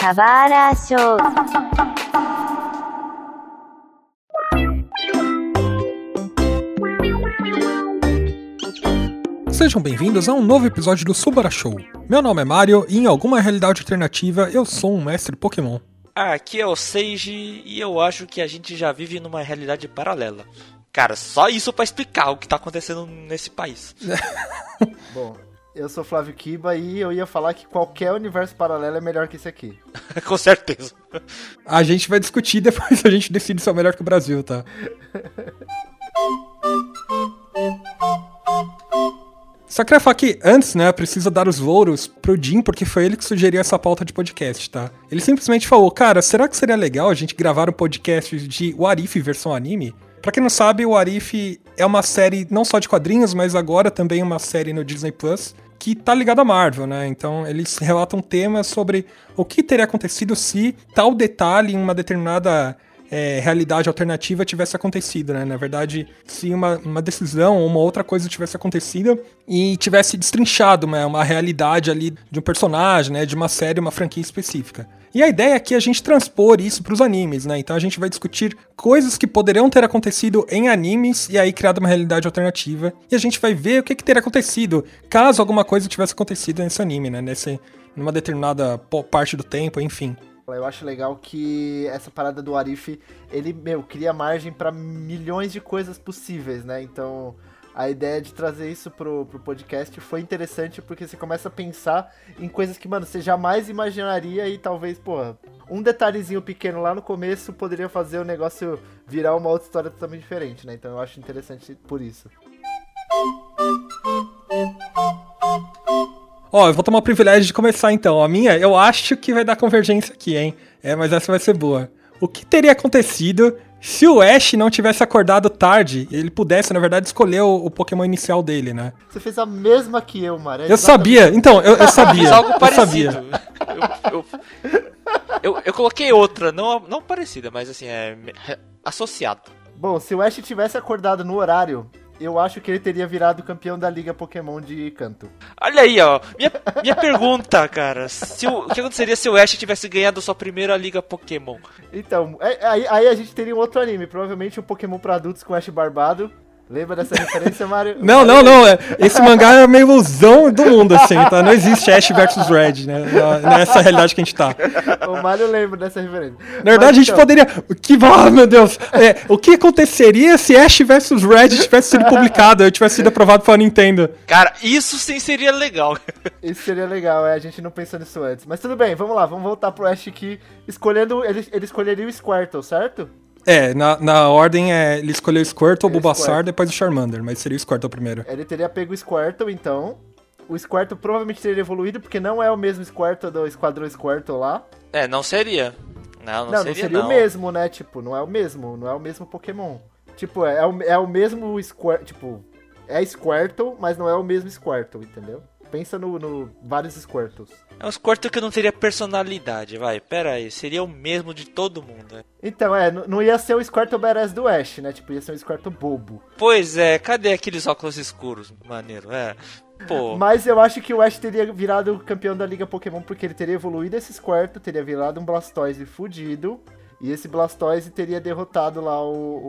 Kawara Show. Sejam bem-vindos a um novo episódio do Subara Show. Meu nome é Mario e em alguma realidade alternativa eu sou um mestre Pokémon. Aqui é o Seiji e eu acho que a gente já vive numa realidade paralela. Cara, só isso pra explicar o que tá acontecendo nesse país. Bom, eu sou Flávio Kiba e eu ia falar que qualquer universo paralelo é melhor que esse aqui. Com certeza. A gente vai discutir depois a gente decide se é melhor que o Brasil, tá? Só queria falar que antes, né, precisa dar os louros pro Jim, porque foi ele que sugeriu essa pauta de podcast, tá? Ele simplesmente falou, cara, será que seria legal a gente gravar um podcast de What If versão anime? Pra quem não sabe, o What If é uma série não só de quadrinhos, mas agora também uma série no Disney Plus, que tá ligada à Marvel, né? Então eles relatam temas sobre o que teria acontecido se tal detalhe em uma determinada realidade alternativa tivesse acontecido, né? Na verdade, se uma decisão ou uma outra coisa tivesse acontecido e tivesse destrinchado uma realidade ali de um personagem, né? De uma série, uma franquia específica. E a ideia aqui é a gente transpor isso para os animes, né? Então a gente vai discutir coisas que poderiam ter acontecido em animes e aí criado uma realidade alternativa. E a gente vai ver o que teria acontecido caso alguma coisa tivesse acontecido nesse anime, né? Numa determinada parte do tempo, enfim. Eu acho legal que essa parada do Arif, ele, cria margem pra milhões de coisas possíveis, né? Então, a ideia de trazer isso pro podcast foi interessante porque você começa a pensar em coisas que, mano, você jamais imaginaria e talvez, um detalhezinho pequeno lá no começo poderia fazer o negócio virar uma outra história totalmente diferente, né? Então, eu acho interessante por isso. Ó, eu vou tomar o privilégio de começar então. A minha, eu acho que vai dar convergência aqui, hein? Mas essa vai ser boa. O que teria acontecido se o Ash não tivesse acordado tarde e ele pudesse, na verdade, escolher o Pokémon inicial dele, né? Você fez a mesma que eu, Mário. Eu sabia, então, eu sabia. Fiz algo parecido. Eu coloquei outra, não parecida, mas assim, associado. Bom, se o Ash tivesse acordado no horário, eu acho que ele teria virado campeão da Liga Pokémon de Kanto. Olha aí, ó. Minha pergunta, cara. O que aconteceria se o Ash tivesse ganhado sua primeira Liga Pokémon? Então, aí a gente teria um outro anime. Provavelmente um Pokémon pra adultos com Ash barbado. Lembra dessa referência, Mario? Não. Esse mangá é uma ilusão do mundo, assim, tá? Não existe Ash versus Red, né? Nessa realidade que a gente tá. O Mario lembra dessa referência. Na verdade, a gente poderia... meu Deus! O que aconteceria se Ash versus Red tivesse sido publicado e tivesse sido aprovado pela Nintendo? Cara, isso sim seria legal. Isso seria legal, a gente não pensou nisso antes. Mas tudo bem, vamos lá, vamos voltar pro Ash aqui. Ele escolheria o Squirtle, certo? Na ordem ele escolheu o Squirtle, o Bulbasaur, depois o Charmander, mas seria o Squirtle primeiro. Ele teria pego o Squirtle, então. O Squirtle provavelmente teria evoluído, porque não é o mesmo Squirtle do Esquadrão Squirtle lá. Não seria. Não seria o mesmo, né? Tipo, não é o mesmo Pokémon. Tipo, é o mesmo Squirtle, tipo, é Squirtle, mas não é o mesmo Squirtle, entendeu? Pensa no vários Squirtles. É um Squirtle que não teria personalidade, vai. Pera aí, seria o mesmo de todo mundo. Então, não ia ser o Squirtle Badass do Ash, né? Tipo, ia ser um Squirtle bobo. Pois é, cadê aqueles óculos escuros? Maneiro, Pô. Mas eu acho que o Ash teria virado campeão da Liga Pokémon porque ele teria evoluído esse Squirtle, teria virado um Blastoise fudido. E esse Blastoise teria derrotado lá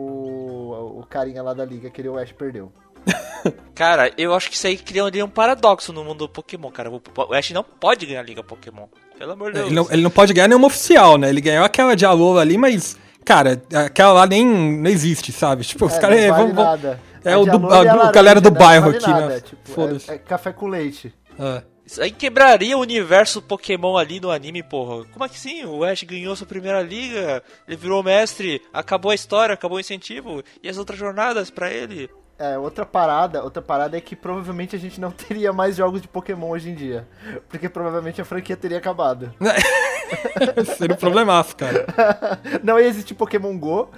o carinha lá da Liga que o Ash perdeu. Cara, eu acho que isso aí criaria um paradoxo no mundo do Pokémon, cara. O Ash não pode ganhar a Liga Pokémon. Pelo amor de Deus. Ele não pode ganhar nenhuma oficial, né? Ele ganhou aquela de Alola ali, mas, cara, aquela lá nem não existe, sabe? Tipo, os caras... Não vale nada. A galera do bairro aqui, nada, né? Tipo, foda-se. É café com leite. Isso aí quebraria o universo Pokémon ali no anime, porra. Como é que sim? O Ash ganhou sua primeira liga, ele virou mestre, acabou a história, acabou o incentivo, e as outras jornadas pra ele... Outra parada é que provavelmente a gente não teria mais jogos de Pokémon hoje em dia. Porque provavelmente a franquia teria acabado. Seria um problemaço, cara. Não ia existir Pokémon Go.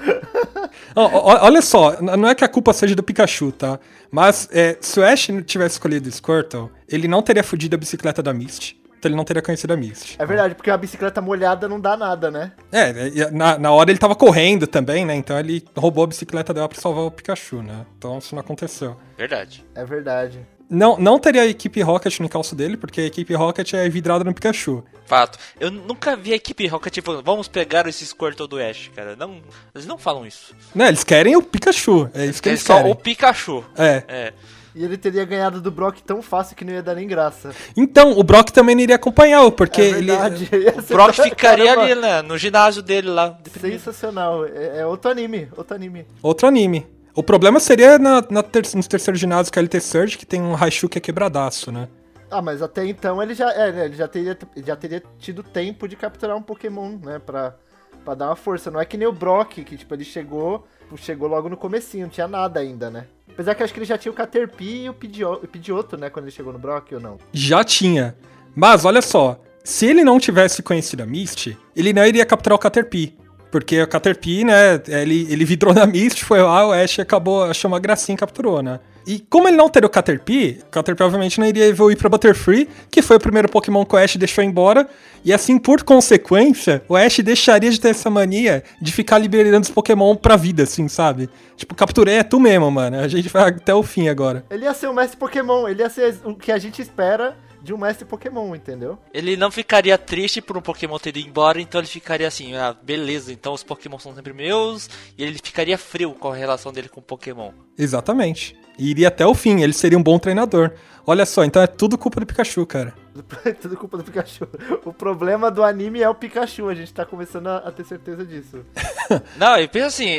Olha só, não é que a culpa seja do Pikachu, tá? Mas se o Ash tivesse escolhido o Squirtle, ele não teria fudido a bicicleta da Misty. Então ele não teria conhecido a Misty. É verdade, porque a bicicleta molhada não dá nada, né? Na hora ele tava correndo também, né? Então ele roubou a bicicleta dela pra salvar o Pikachu, né? Então isso não aconteceu. Verdade. É verdade. Não teria a equipe Rocket no encalço dele, porque a equipe Rocket é vidrada no Pikachu. Fato. Eu nunca vi a equipe Rocket falando, vamos pegar esse Squirtle do Ash, cara. Não, eles não falam isso. Não, eles querem o Pikachu. É isso que eles só querem. o Pikachu. É. E ele teria ganhado do Brock tão fácil que não ia dar nem graça. Então, o Brock também não iria acompanhá-lo, porque Verdade. O Brock ficaria ali, né, no ginásio dele lá. Sensacional. É outro anime. Outro anime. O problema seria nos terceiros ginásios, que é o LT Surge, que tem um Raichu que é quebradaço, né? Ah, mas até então ele já teria tido tempo de capturar um Pokémon, né? Pra dar uma força. Não é que nem o Brock, que tipo, ele chegou logo no comecinho, não tinha nada ainda, né? Apesar que eu acho que ele já tinha o Caterpie e o Pidgeotto, né? Quando ele chegou no Brock, ou não? Já tinha. Mas, olha só. Se ele não tivesse conhecido a Misty, ele não iria capturar o Caterpie. Porque o Caterpie, né, ele vidrou na Misty, foi lá, o Ash achou uma gracinha e capturou, né? E como ele não teria o Caterpie obviamente não iria evoluir pra Butterfree, que foi o primeiro Pokémon que o Ash deixou embora. E assim, por consequência, o Ash deixaria de ter essa mania de ficar liberando os Pokémon pra vida, assim, sabe? Tipo, capturei é tu mesmo, mano. A gente vai até o fim agora. Ele ia ser o mestre Pokémon, ele ia ser o que a gente espera de um mestre Pokémon, entendeu? Ele não ficaria triste por um Pokémon ter ido embora, então ele ficaria assim, beleza, então os Pokémon são sempre meus, e ele ficaria frio com a relação dele com o Pokémon. Exatamente. E iria até o fim, ele seria um bom treinador. Olha só, então é tudo culpa do Pikachu, cara. Tudo culpa do Pikachu. O problema do anime é o Pikachu, a gente tá começando a ter certeza disso. Não, ele pensa assim,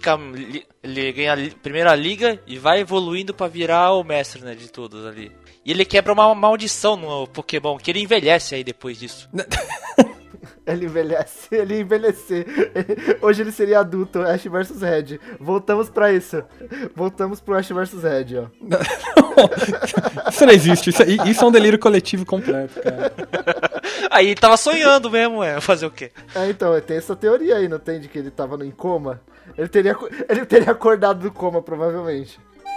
ele ganha a primeira liga e vai evoluindo pra virar o mestre, né, de todos ali. E ele quebra uma maldição no Pokémon, que ele envelhece aí depois disso. Ele envelhecer. Hoje ele seria adulto, Ash vs Red. Voltamos pra isso. Voltamos pro Ash vs Red, ó. Isso não existe, isso é um delírio coletivo completo, cara. Aí ele tava sonhando mesmo, fazer o quê? Então, tem essa teoria aí, não tem? De que ele tava em coma? Ele teria acordado do coma, provavelmente.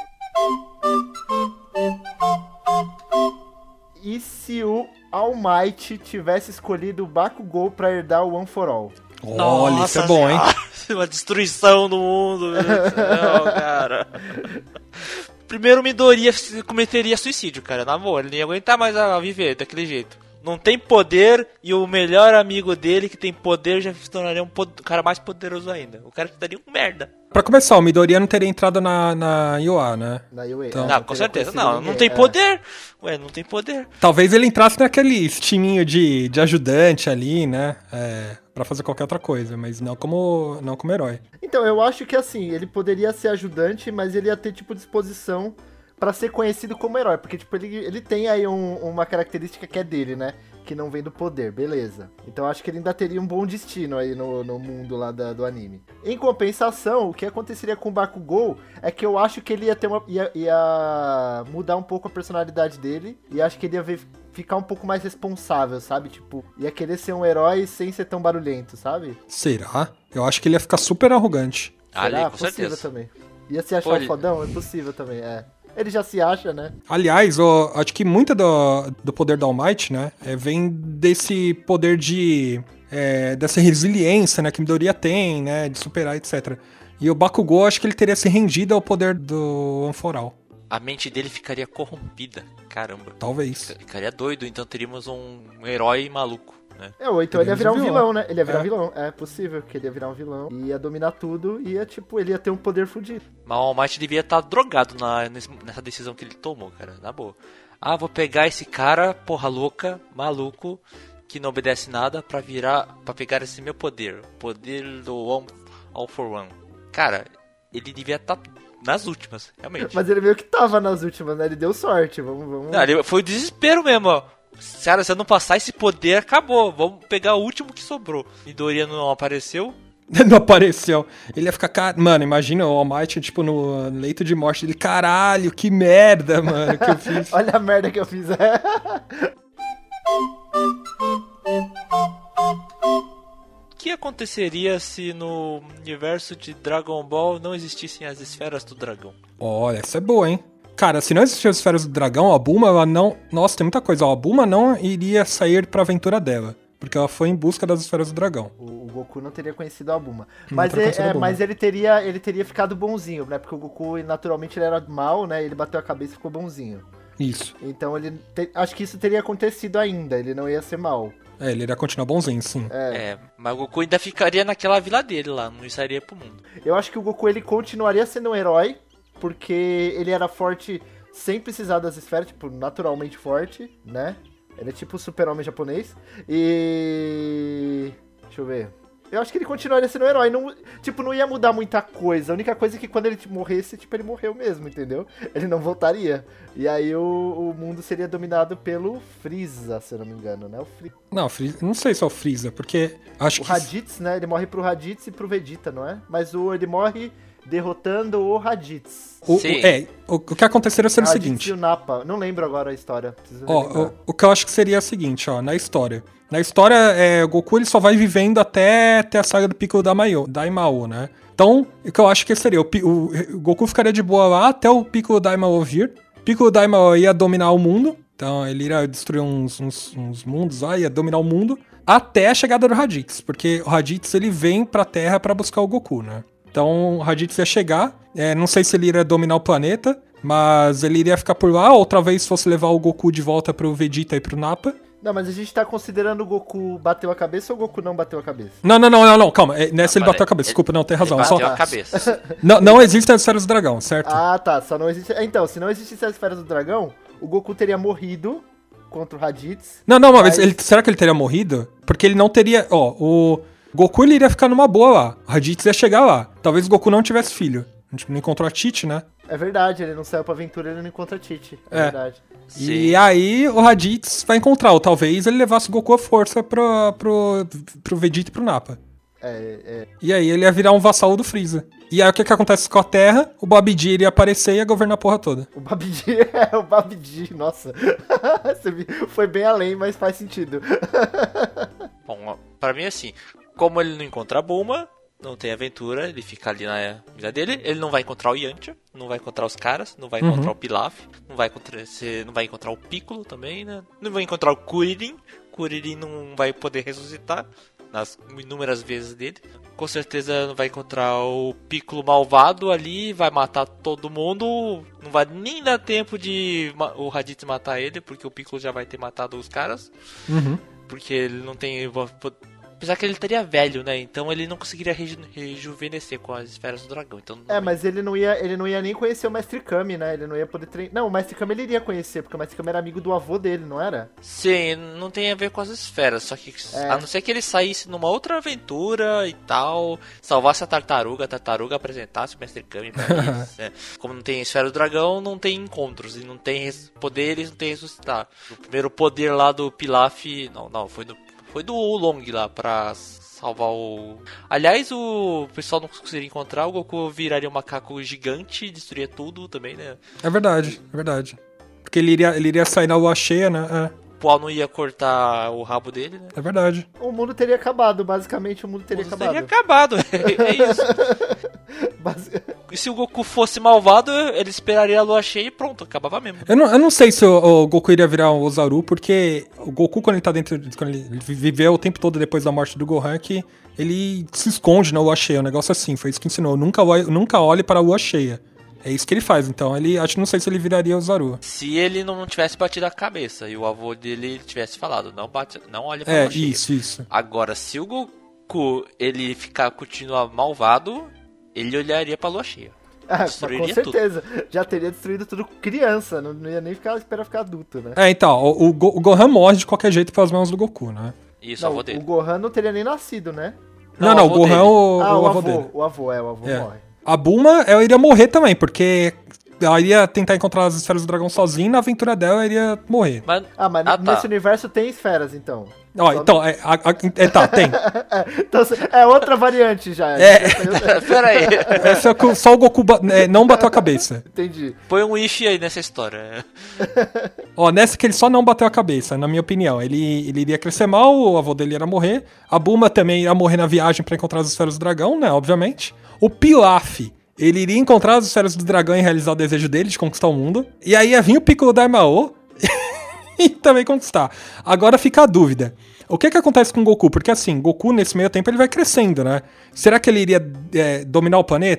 E se o All Might tivesse escolhido o Bakugou pra herdar o One for All? Olha, isso é bom, hein? Uma destruição do mundo, meu Deus do céu, cara. Primeiro, o Midoriya cometeria suicídio, cara, na boa. Ele não ia aguentar mais a viver daquele jeito. Não tem poder e o melhor amigo dele que tem poder já se tornaria um cara mais poderoso ainda. O cara daria um merda. Pra começar, o Midoriya não teria entrado na UA, né? Na UA. Então, não, com certeza. Não tem poder. Ué, não tem poder. Talvez ele entrasse naquele timinho de ajudante ali, né? Pra fazer qualquer outra coisa, mas não como herói. Então, eu acho que assim, ele poderia ser ajudante, mas ele ia ter, tipo, disposição pra ser conhecido como herói, porque, tipo, ele tem aí uma característica que é dele, né? Que não vem do poder, beleza. Então acho que ele ainda teria um bom destino aí no mundo lá do anime. Em compensação, o que aconteceria com o Bakugou é que eu acho que ele ia mudar um pouco a personalidade dele, e acho que ele ia ficar um pouco mais responsável, sabe? Tipo, ia querer ser um herói sem ser tão barulhento, sabe? Será? Eu acho que ele ia ficar super arrogante. Ali, com possível certeza. Também. Ia se achar um fodão? É possível também, Ele já se acha, né? Aliás, acho que muito do poder da All Might, né, vem desse poder dessa resiliência, né, que Midoriya tem, né, de superar, etc. E o Bakugou, acho que ele teria se rendido ao poder do One for All. A mente dele ficaria corrompida, caramba. Talvez. Ficaria doido, então teríamos um herói maluco. Né? Ou então ele ia virar um vilão, né? Ele ia virar um vilão. É possível que ele ia virar um vilão. Ia dominar tudo e ele ia ter um poder fudido. Mas o All Might devia estar drogado nessa decisão que ele tomou, cara. Na boa. Vou pegar esse cara, porra louca, maluco, que não obedece nada pra pegar esse meu poder. O poder do All for One. Cara, ele devia estar nas últimas, realmente. Mas ele meio que tava nas últimas, né? Ele deu sorte. Vamos... Não, foi o desespero mesmo, ó. Cara, se eu não passar esse poder, acabou. Vamos pegar o último que sobrou. Midoriya não apareceu. Não apareceu. Ele ia ficar... Mano, imagina o All Might, tipo, no leito de morte dele. Caralho, que merda, mano, que eu fiz. Olha a merda que eu fiz. O que aconteceria se no universo de Dragon Ball não existissem as esferas do dragão? Olha, essa é boa, hein? Cara, se não existissem as esferas do dragão, a Bulma, ela não... Nossa, tem muita coisa. A Bulma não iria sair pra aventura dela. Porque ela foi em busca das esferas do dragão. O Goku não teria conhecido a Bulma. Mas ele teria ficado bonzinho, né? Porque o Goku, naturalmente, ele era mal, né? Ele bateu a cabeça e ficou bonzinho. Isso. Então acho que isso teria acontecido ainda, ele não ia ser mal. Ele iria continuar bonzinho, sim. Mas o Goku ainda ficaria naquela vila dele lá, não sairia pro mundo. Eu acho que o Goku ele continuaria sendo um herói, porque ele era forte sem precisar das esferas, tipo, naturalmente forte, né? Ele é tipo o super-homem japonês. E... deixa eu ver. Eu acho que ele continuaria sendo um herói. Não, tipo, não ia mudar muita coisa. A única coisa é que quando ele morresse, tipo, ele morreu mesmo, entendeu? Ele não voltaria. E aí o mundo seria dominado pelo Freeza, se eu não me engano, né? Não, não sei se é o Freeza, porque acho que... O Raditz, né? Ele morre pro Raditz e pro Vegeta, não é? Mas ele morre derrotando o Raditz. O que aconteceria seria o seguinte... e o Nappa. Não lembro agora a história. O que eu acho que seria o seguinte, na história. Na história, o Goku ele só vai vivendo até ter a saga do Piccolo Daimao, né? Então, o que eu acho que seria, o Goku ficaria de boa lá até o Piccolo Daimao vir. Piccolo Daimao ia dominar o mundo, então ele iria destruir uns mundos lá, ia dominar o mundo, até a chegada do Raditz, porque o Raditz ele vem pra Terra pra buscar o Goku, né? Então o Raditz ia chegar, não sei se ele iria dominar o planeta, mas ele iria ficar por lá, outra vez fosse levar o Goku de volta pro Vegeta e pro Nappa. Não, mas a gente tá considerando o Goku bateu a cabeça ou o Goku não bateu a cabeça? Não, calma. Nessa ele bateu a cabeça. Desculpa, não, tem razão. Ele bateu a cabeça. Não existem as esferas do dragão, certo? Ah, tá. Só não existe... Então, se não existissem as esferas do dragão, o Goku teria morrido contra o Raditz. Não, mas será que ele teria morrido? Porque ele não teria... o Goku ele iria ficar numa boa lá. O Raditz ia chegar lá. Talvez o Goku não tivesse filho. A gente não encontrou a Tite, né? É verdade, ele não saiu pra aventura, ele não encontra a Tite. É verdade. Sim. E aí o Raditz vai encontrar, ou talvez ele levasse o Goku à força pro Vegeta e pro Nappa. E aí ele ia virar um vassalo do Freeza. E aí o que acontece com a Terra? O Babidi iria aparecer e ia governar a porra toda. O Babidi, nossa. Você foi bem além, mas faz sentido. Bom, pra mim assim, como ele não encontra a Bulma, não tem aventura, ele fica ali na vida dele, ele não vai encontrar o Yantia, não vai encontrar os caras, não vai encontrar o Pilaf, não vai encontrar o Piccolo também, né? Não vai encontrar o Kuririn não vai poder ressuscitar nas inúmeras vezes dele. Com certeza não vai encontrar o Piccolo malvado ali, vai matar todo mundo, não vai nem dar tempo de o Raditz matar ele, porque o Piccolo já vai ter matado os caras, porque ele não tem... Apesar que ele estaria velho, né? Então ele não conseguiria rejuvenescer com as esferas do dragão. Então mas ele não ia nem conhecer o Mestre Kami, né? Ele não ia poder treinar. Não, o Mestre Kami ele iria conhecer, porque o Mestre Kami era amigo do avô dele, não era? Sim, não tem a ver com as esferas. Só que a não ser que ele saísse numa outra aventura e tal, salvasse a tartaruga apresentasse o Mestre Kami pra eles. Né? Como não tem esfera do dragão, não tem encontros. E não tem poderes, não tem ressuscitar. O primeiro poder lá do Pilaf... Não, foi do Oolong lá pra salvar o... Aliás, o pessoal não conseguiria encontrar, o Goku viraria um macaco gigante e destruiria tudo também, né? É verdade. Porque ele iria sair na lua cheia, né? O Paul não ia cortar o rabo dele, né? É verdade. O mundo teria acabado, basicamente o mundo teria acabado. Teria acabado, é isso. E se o Goku fosse malvado, ele esperaria a lua cheia e pronto, acabava mesmo. Eu não sei se o Goku iria virar um Ozaru, porque o Goku, quando ele tá dentro... Quando ele viveu o tempo todo depois da morte do Gohan, que ele se esconde na lua cheia, um negócio assim, foi isso que ensinou. Nunca olhe para a lua cheia. É isso que ele faz, então não sei se ele viraria o Zaru. Se ele não tivesse batido a cabeça e o avô dele tivesse falado, não olhe pra lua cheia. Isso. Agora, se o Goku, ele continuar malvado, ele olharia pra lua cheia. Com certeza. Tudo. Já teria destruído tudo criança, não ia nem esperar ficar adulto, né? Então, o Gohan morre de qualquer jeito pelas mãos do Goku, né? Isso, o avô dele. O Gohan não teria nem nascido, né? Não, o Gohan é o avô dele. O avô morre. A Bulma, ela iria morrer também, porque ela iria tentar encontrar as esferas do dragão sozinha e na aventura dela ela iria morrer. Mas nesse universo tem esferas, então. Tá, tem. Então, é outra variante já. Pera aí. Só o Goku não bateu a cabeça. Entendi. Põe um if aí nessa história. Nessa que ele só não bateu a cabeça, na minha opinião. Ele iria crescer mal, o avô dele ia morrer. A Bulma também ia morrer na viagem pra encontrar as esferas do dragão, né, obviamente. O Pilaf, ele iria encontrar as esferas do dragão e realizar o desejo dele de conquistar o mundo. E aí ia vir o Piccolo Daimao e também conquistar. Agora fica a dúvida. O que acontece com o Goku? Porque assim, Goku nesse meio tempo ele vai crescendo, né? Será que ele iria dominar o planeta?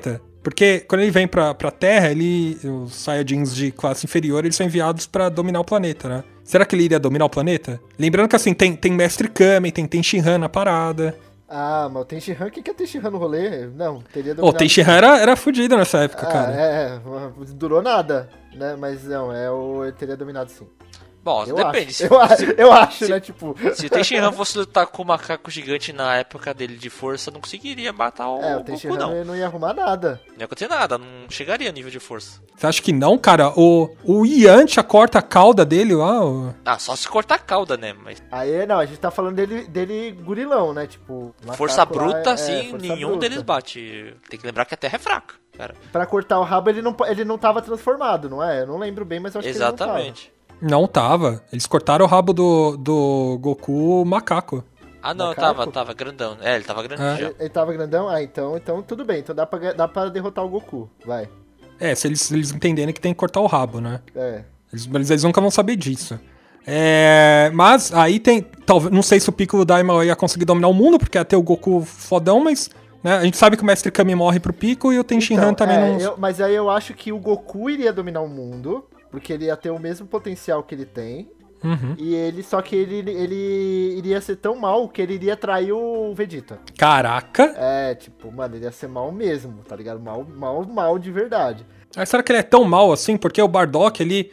Porque quando ele vem pra Terra, os Saiyajins de classe inferior, eles são enviados pra dominar o planeta, né? Será que ele iria dominar o planeta? Lembrando que assim, tem Mestre Kami, tem Tenshinhan na parada. Ah, mas o Tenshinhan, o que é Tenshinhan no rolê? Não, teria O Tenshinhan era fudido nessa época, cara. Durou nada, né? Mas não, ele teria dominado sim. Bom, depende. Eu acho, né? Tipo. Se o Tenshinhan fosse lutar com o macaco gigante na época dele de força, não conseguiria matar o Goku, Tenshinhan não. Não ia arrumar nada. Não ia acontecer nada, não chegaria a nível de força. Você acha que não, cara? O Yantia corta a cauda dele lá. Ah, só se cortar a cauda, né? Mas Aí, não, a gente tá falando dele gurilão, né? Tipo, força bruta, assim, força nenhum bruta. deles bate. Tem que lembrar que a Terra é fraca, cara. Pra cortar o rabo, ele não tava transformado, não é? Eu não lembro bem, mas eu acho Exatamente. que ele Não tava. Eles cortaram o rabo do Goku macaco. Ah, não, Macaco? tava grandão. É, ele tava grandão É. já. Ele tava grandão? Ah, então tudo bem. Então dá pra derrotar o Goku. Vai. Se eles entenderem que tem que cortar o rabo, né? É. Eles nunca vão saber disso. Mas aí talvez, não sei se o Piccolo Daima ia conseguir dominar o mundo, porque ia ter o Goku fodão, mas né, a gente sabe que o Mestre Kami morre pro Piccolo e o Tenshinhan também não... Mas aí eu acho que o Goku iria dominar o mundo, porque ele ia ter o mesmo potencial que ele tem. Uhum. E só que ele iria ser tão mal que ele iria trair o Vegeta. Caraca! Tipo, mano, ele ia ser mal mesmo, tá ligado? Mal de verdade. Mas será que ele é tão mal assim? Porque o Bardock, ele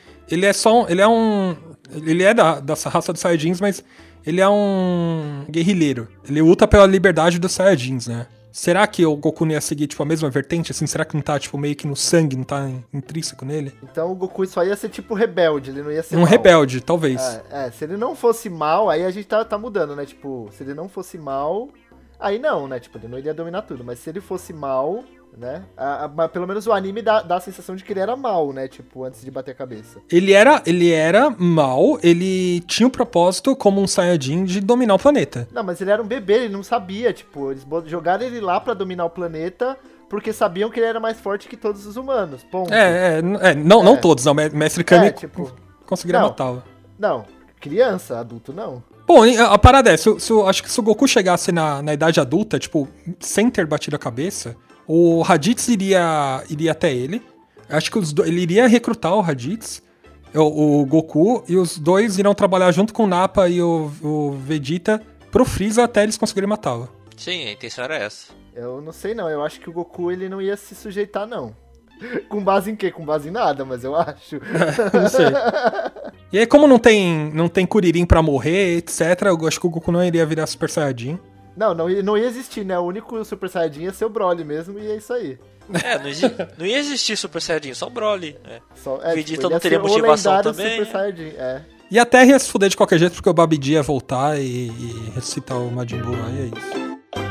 é dessa raça dos Saiyajins, mas ele é um guerrilheiro. Ele luta pela liberdade dos Saiyajins, né? Será que o Goku não ia seguir, tipo, a mesma vertente, assim? Será que não tá, tipo, meio que no sangue, não tá intrínseco nele? Então o Goku só ia ser, tipo, rebelde, ele não ia ser Um mal. rebelde, talvez. Se ele não fosse mal, aí a gente tá mudando, né? Tipo, se ele não fosse mal, aí não, né? Tipo, ele não iria dominar tudo. Mas se ele fosse mal, né? Pelo menos o anime dá a sensação de que ele era mal, né? Tipo, antes de bater a cabeça. Ele era mal, ele tinha o propósito, como um Saiyajin, de dominar o planeta. Não, mas ele era um bebê, ele não sabia, tipo, eles jogaram ele lá pra dominar o planeta porque sabiam que ele era mais forte que todos os humanos, ponto. Não todos, não, Mestre Kami conseguiria matá-lo. Não, criança, adulto não. Bom, a parada é, acho que se o Goku chegasse na idade adulta, tipo, sem ter batido a cabeça, o Raditz iria até ele. Acho que ele iria recrutar o Raditz, o Goku, e os dois irão trabalhar junto com o Nappa e o Vegeta pro Freeza até eles conseguirem matá-lo. Sim, a intenção era essa. Eu não sei não, eu acho que o Goku ele não ia se sujeitar não. Com base em quê? Com base em nada, mas eu acho. Não sei. E aí, como não tem Kuririn pra morrer, etc., eu acho que o Goku não iria virar Super Saiyajin. Não ia existir, né? O único Super Saiyajin ia ser o Broly mesmo, e é isso aí. Não ia existir Super Saiyajin, só o Broly. Vegeta tipo, não teria motivação também. Super Saiyajin, E a Terra ia se fuder de qualquer jeito, porque o Babidi ia voltar e ressuscitar o Majin Buu lá, e é isso.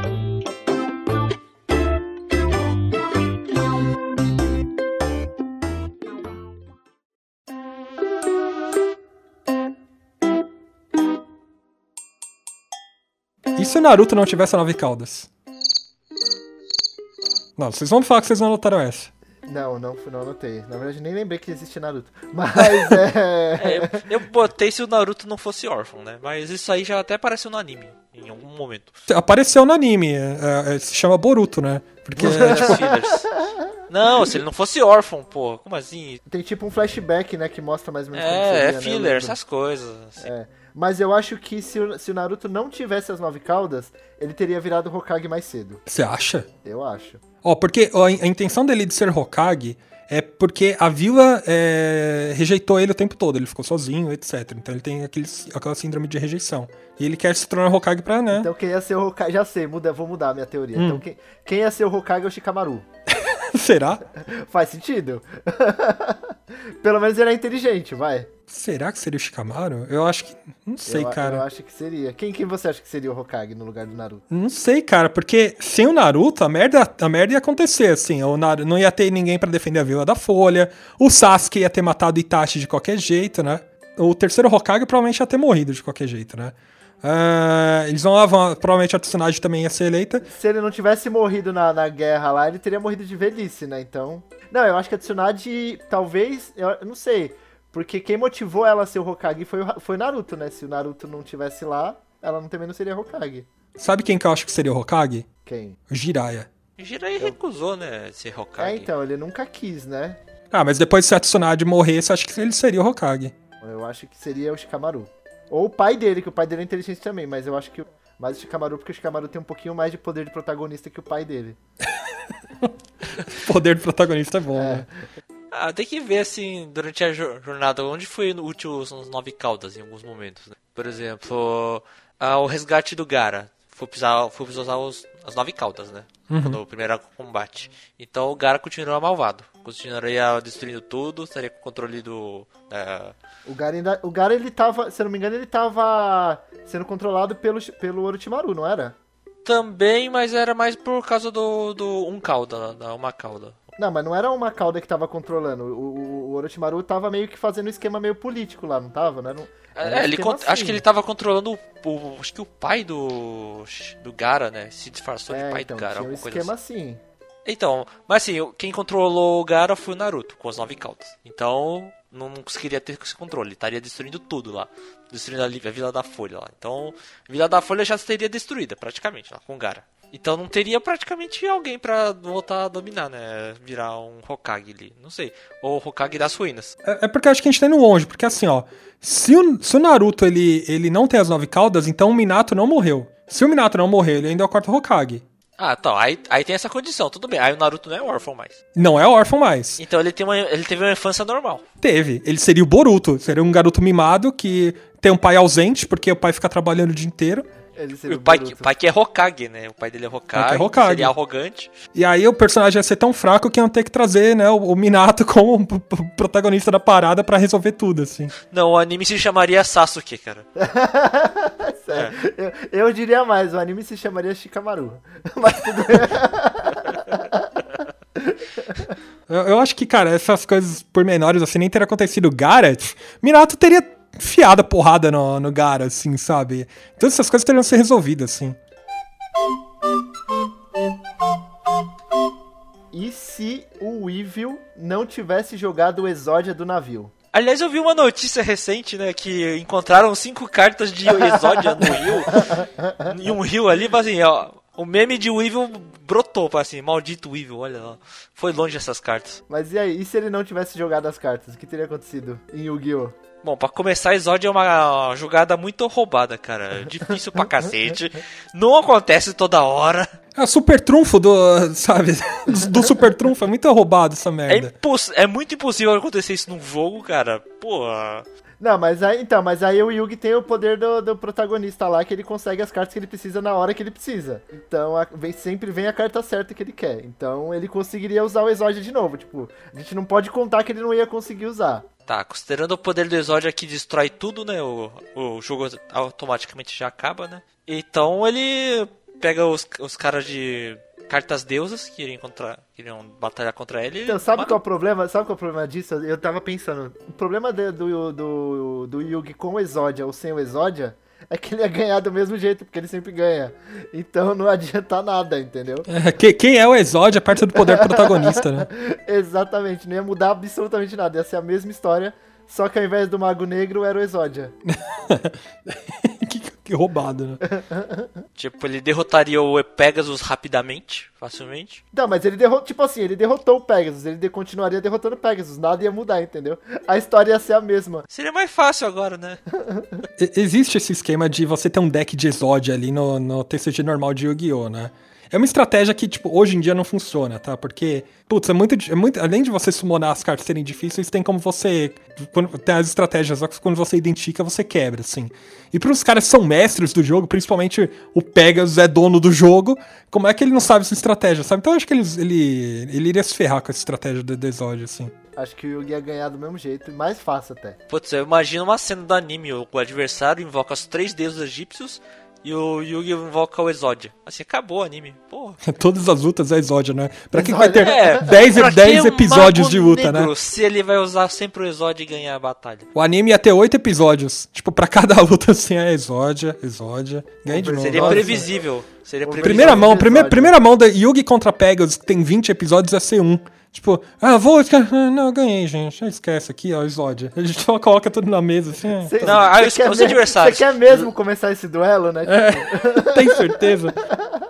E se o Naruto não tivesse a 9 caudas? Não, vocês vão me falar que vocês não anotaram essa. Não anotei. Na verdade, nem lembrei que existia Naruto. Mas eu botei se o Naruto não fosse órfão, né? Mas isso aí já até apareceu no anime, em algum momento. Apareceu no anime, se chama Boruto, né? Porque tipo fillers. Não, se ele não fosse órfão, pô, como assim? Tem tipo um flashback, né, que mostra mais ou menos como seria, filler, né? essas coisas. Assim. Mas eu acho que se o Naruto não tivesse as 9 caudas, ele teria virado Hokage mais cedo. Você acha? Eu acho. Porque a intenção dele de ser Hokage é porque a vila rejeitou ele o tempo todo, ele ficou sozinho, etc. Então ele tem aquela síndrome de rejeição. E ele quer se tornar Hokage pra, né? Então quem ia ser o Hokage... Já sei, vou mudar a minha teoria. Então quem ia ser o Hokage é o Shikamaru. Será? Faz sentido. Pelo menos ele é inteligente, vai. Será que seria o Shikamaru? Eu acho que... Não sei, cara. Eu acho que seria. Quem você acha que seria o Hokage no lugar do Naruto? Não sei, cara, porque sem o Naruto, a merda ia acontecer, assim. O Naruto, não ia ter ninguém pra defender a Vila da Folha. O Sasuke ia ter matado o Itachi de qualquer jeito, né? O terceiro Hokage provavelmente ia ter morrido de qualquer jeito, né? Eles não lavam... Provavelmente a Tsunade também ia ser eleita. Se ele não tivesse morrido na guerra lá, ele teria morrido de velhice, né? Então... Não, eu acho que a Tsunade, talvez... Eu não sei... Porque quem motivou ela a ser o Hokage foi Naruto, né? Se o Naruto não tivesse lá, ela também não seria Hokage. Sabe quem que eu acho que seria o Hokage? Quem? O Jiraiya. Jiraiya recusou, né, ser Hokage. Então, ele nunca quis, né? Ah, mas depois se a Tsunade morresse, acho que ele seria o Hokage. Eu acho que seria o Shikamaru. Ou o pai dele, que o pai dele é inteligente também, mas eu acho que mais o Shikamaru, porque o Shikamaru tem um pouquinho mais de poder de protagonista que o pai dele. Poder do protagonista é bom, né? Tem que ver, assim, durante a jornada, onde foi útil os 9 caudas em alguns momentos, né? Por exemplo, o resgate do Gaara. Foi precisar usar as 9 caudas, né? No primeiro combate. Então o Gaara continua malvado. Continuaria destruindo tudo, estaria com o controle do... O Gaara, ele tava, se eu não me engano, ele tava sendo controlado pelo Orochimaru, não era? Também, mas era mais por causa do cauda, da uma cauda. Não, mas não era uma cauda que tava controlando. O Orochimaru tava meio que fazendo um esquema meio político lá, não tava? Não era acho que ele tava controlando acho que o pai do Gaara, né? Se disfarçou de pai então, do Gaara, tinha um alguma coisa esquema assim. assim. Então, mas assim, quem controlou o Gaara foi o Naruto, com as 9 caudas. Então, não conseguiria ter esse controle, ele estaria destruindo tudo lá. Destruindo a Vila da Folha lá. Então, a Vila da Folha já seria destruída, praticamente, lá, com o Gaara. Então não teria praticamente alguém pra voltar a dominar, né? Virar um Hokage ali, não sei. Ou Hokage das ruínas. É porque eu acho que a gente tá indo longe, porque assim, ó, se o Naruto ele não tem as 9 caudas, então o Minato não morreu. Se o Minato não morreu, ele ainda é o 4º Hokage. Então, aí tem essa condição, tudo bem. Aí o Naruto não é órfão mais. Não é órfão mais. Então ele teve uma infância normal. Teve. Ele seria o Boruto. Seria um garoto mimado que tem um pai ausente, porque o pai fica trabalhando o dia inteiro. O pai que é Hokage, né? O pai dele é Hokage, seria arrogante. E aí o personagem ia ser tão fraco que iam ter que trazer, né, o Minato como protagonista da parada pra resolver tudo, assim. Não, o anime se chamaria Sasuke, cara. Sério. Eu diria mais, o anime se chamaria Shikamaru. Mas tudo eu acho que, cara, essas coisas pormenores, assim, nem teria acontecido. Gaara, Minato teria enfiado a porrada no Gaara, assim, sabe? Todas essas coisas teriam que ser resolvidas, assim. E se o Weevil não tivesse jogado o Exódia do navio? Aliás, eu vi uma notícia recente, né, que encontraram 5 cartas de Exódia no rio. Em um rio ali, mas assim, ó, o meme de Weevil brotou, assim, maldito Weevil, olha lá. Foi longe essas cartas. Mas e aí, e se ele não tivesse jogado as cartas? O que teria acontecido em Yu-Gi-Oh? Bom, pra começar, Exódia é uma jogada muito roubada, cara. Difícil pra cacete. Não acontece toda hora. É o super trunfo sabe? Do super trunfo. É muito roubado essa merda. É muito impossível acontecer isso num jogo, cara. Porra. Não, mas aí o Yugi tem o poder do protagonista lá, que ele consegue as cartas que ele precisa na hora que ele precisa. Então sempre vem a carta certa que ele quer. Então ele conseguiria usar o Exódia de novo. Tipo, a gente não pode contar que ele não ia conseguir usar. Tá, considerando o poder do Exódia que destrói tudo, né? O jogo automaticamente já acaba, né? Então ele pega os caras de cartas deusas que iriam batalhar contra ele. Então, sabe qual é o problema? Sabe qual é o problema disso? Eu tava pensando. O problema do Yugi com o Exódia ou sem o Exódia é que ele ia ganhar do mesmo jeito, porque ele sempre ganha. Então não adianta nada, entendeu? Quem é o Exódia é parte do poder protagonista, né? Exatamente, não ia mudar absolutamente nada. Ia ser a mesma história, só que ao invés do Mago Negro era o Exódia. Que roubado, né? Tipo, ele derrotaria o Pegasus rapidamente, facilmente. Não, mas ele derrotou o Pegasus, ele continuaria derrotando o Pegasus, nada ia mudar, entendeu? A história ia ser a mesma. Seria mais fácil agora, né? Existe esse esquema de você ter um deck de Exódia ali no TCG normal de Yu-Gi-Oh, né? É uma estratégia que, tipo, hoje em dia não funciona, tá? Porque, putz, é muito além de você summonar as cartas serem difíceis, tem como você... Tem as estratégias, só que quando você identifica, você quebra, assim. E para os caras que são mestres do jogo, principalmente o Pegasus é dono do jogo, como é que ele não sabe essa estratégia, sabe? Então eu acho que ele iria se ferrar com essa estratégia do Exódia, assim. Acho que o Yugi ia ganhar do mesmo jeito, e mais fácil até. Putz, eu imagino uma cena do anime, o adversário invoca os 3 deuses egípcios e o Yugi invoca o Exódia. Assim, acabou o anime. Porra. Todas as lutas é Exódia, né? Pra que Exódia. vai ter 10 episódios de luta, negro, né? Se ele vai usar sempre o Exódia e ganhar a batalha. O anime ia ter 8 episódios. Tipo, pra cada luta assim, é Exódia. Ganha de novo. Seria previsível. Primeira mão da Yugi contra Pegasus, que tem 20 episódios, ia ser 1. Tipo, não, eu ganhei, gente. Já esquece aqui, ó, Exódia. A gente só coloca tudo na mesa, assim. Os adversários. Você quer mesmo começar esse duelo, né? Tem certeza?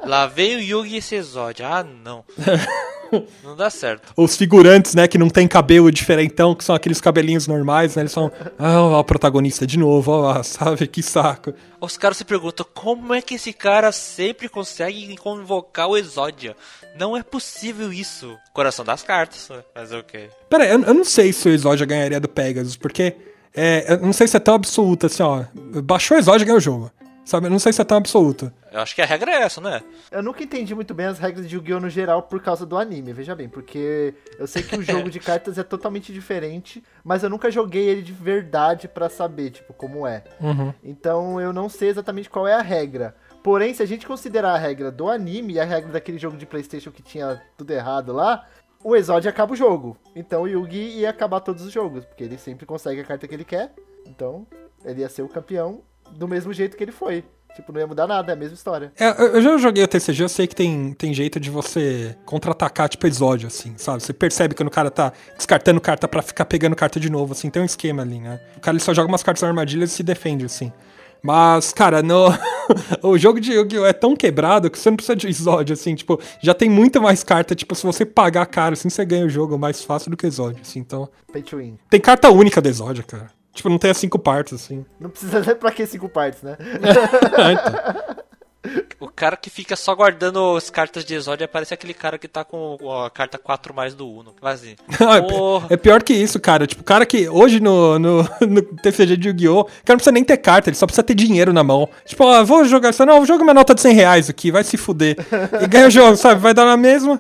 Lá vem o Yugi e esse Exódio. Ah, não. Não dá certo. Os figurantes, né, que não tem cabelo diferentão, que são aqueles cabelinhos normais, né? Eles são, ó, o protagonista de novo, ó lá, sabe? Que saco. Os caras se perguntam como é que esse cara sempre consegue convocar o Exódia. Não é possível isso. Coração das cartas, mas ok. Pera aí, eu não sei se o Exódia ganharia do Pegasus, porque eu não sei se é tão absoluto assim, ó. Baixou o Exódia e ganhou o jogo. Sabe? Eu não sei se é tão absoluto. Eu acho que a regra é essa, né? Eu nunca entendi muito bem as regras de Yu-Gi-Oh! No geral por causa do anime, veja bem, porque eu sei que o jogo de cartas é totalmente diferente, mas eu nunca joguei ele de verdade pra saber, tipo, como é. Uhum. Então eu não sei exatamente qual é a regra. Porém, se a gente considerar a regra do anime e a regra daquele jogo de PlayStation que tinha tudo errado lá, o Exódio acaba o jogo. Então o Yugi ia acabar todos os jogos, porque ele sempre consegue a carta que ele quer. Então ele ia ser o campeão do mesmo jeito que ele foi. Tipo, não ia mudar nada, é a mesma história. Eu já joguei o TCG, eu sei que tem jeito de você contra-atacar, tipo, Exódio, assim, sabe? Você percebe quando o cara tá descartando carta pra ficar pegando carta de novo, assim, tem um esquema ali, né? O cara ele só joga umas cartas na armadilha e se defende, assim. Mas, cara, o jogo de Yu-Gi-Oh! É tão quebrado que você não precisa de Exódio, assim, tipo, já tem muito mais carta, tipo, se você pagar caro, assim, você ganha o jogo mais fácil do que Exódio, assim, então... Pay to win. Tem carta única do Exódio, cara. Tipo, não tem as 5 partes, assim. Não precisa nem pra que 5 partes, né? Então. O cara que fica só guardando as cartas de Exódio parece aquele cara que tá com a carta 4+ do Uno. Quase. É pior que isso, cara. Tipo, o cara que hoje no TCG de Yu-Gi-Oh! O cara não precisa nem ter carta, ele só precisa ter dinheiro na mão. Tipo, ó, vou jogar isso. Não, joga minha nota de 100 reais aqui, vai se fuder. E ganha o jogo, sabe? Vai dar na mesma.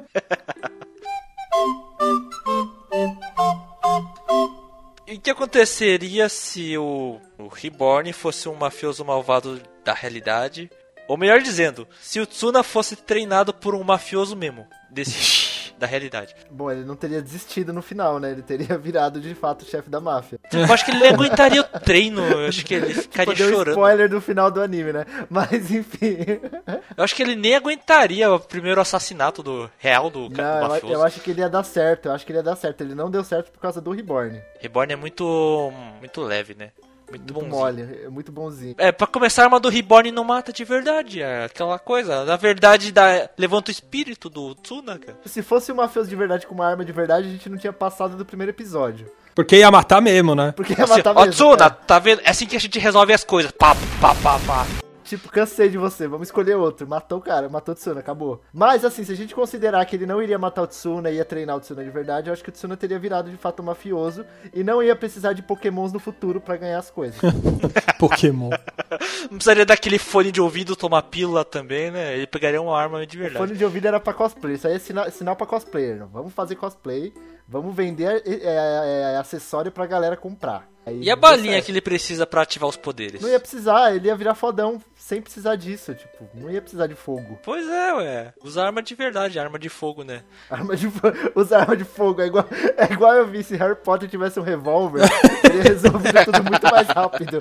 E o que aconteceria se o Reborn fosse um mafioso malvado da realidade? Ou melhor dizendo, se o Tsuna fosse treinado por um mafioso mesmo, da realidade. Bom, ele não teria desistido no final, né? Ele teria virado de fato o chefe da máfia. Eu acho que ele nem aguentaria o treino, eu acho que ele ficaria Tipo, deu chorando. spoiler do final do anime, né? Mas enfim. Eu acho que ele nem aguentaria o primeiro assassinato do mafioso. Eu acho que ele ia dar certo, Ele não deu certo por causa do Reborn. Reborn é muito leve, né? Muito bonzinho. Mole, é muito bonzinho. Pra começar, a arma do Reborn não mata de verdade, é aquela coisa. Na verdade, levanta o espírito do Tsuna, cara. Se fosse um mafioso de verdade com uma arma de verdade, a gente não tinha passado do primeiro episódio. Porque ia matar mesmo, né? Porque ia matar mesmo. Ó, Tsuna, tá vendo? É assim que a gente resolve as coisas. Pá. Tipo, cansei de você, vamos escolher outro. Matou o cara, matou o Tsuna, acabou. Mas assim, se a gente considerar que ele não iria matar o Tsuna e ia treinar o Tsuna de verdade, eu acho que o Tsuna teria virado de fato um mafioso e não ia precisar de pokémons no futuro pra ganhar as coisas. Pokémon. Não precisaria daquele fone de ouvido tomar pílula também, né? Ele pegaria uma arma de O verdade. fone de ouvido era pra cosplay, isso aí é sinal pra cosplayer. Não? Vamos fazer cosplay, vamos vender acessório pra galera comprar. Aí E a balinha que ele precisa pra ativar os poderes? não ia precisar, ele ia virar fodão sem precisar disso, tipo, não ia precisar de fogo. Pois é, ué. Usa arma de verdade, arma de fogo, né? Usar arma de fogo é igual eu vi, se Harry Potter tivesse um revólver, ele ia resolver tudo muito mais rápido.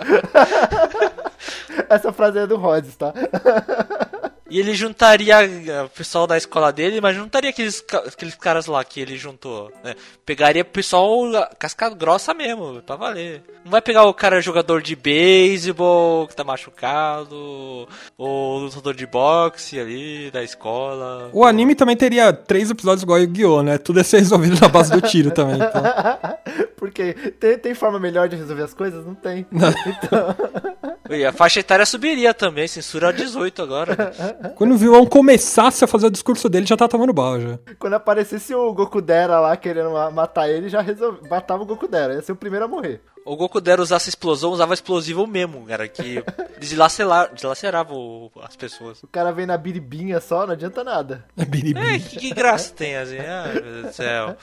Essa frase é do Rhodes, tá? E ele juntaria o pessoal da escola dele, mas juntaria aqueles caras lá que ele juntou, né? Pegaria o pessoal casca grossa mesmo, pra valer. Não vai pegar o cara jogador de beisebol, que tá machucado, ou lutador de boxe ali, da escola. O anime também teria 3 episódios igual Yu-Gi-Oh, né? Tudo ia ser resolvido na base do tiro também, então. Porque tem forma melhor de resolver as coisas? Não tem. Então... E a faixa etária subiria também, censura 18 agora. Quando o vilão começasse a fazer o discurso dele, já tá tomando bala, já. Quando aparecesse o Gokudera lá querendo matar ele, já matava o Gokudera. Ia ser o primeiro a morrer. O Goku Dera usasse explosão, usava explosivo mesmo, cara, que dilacerava as pessoas. O cara vem na biribinha só, não adianta nada. É, que graça tem, assim, ai meu Deus do céu.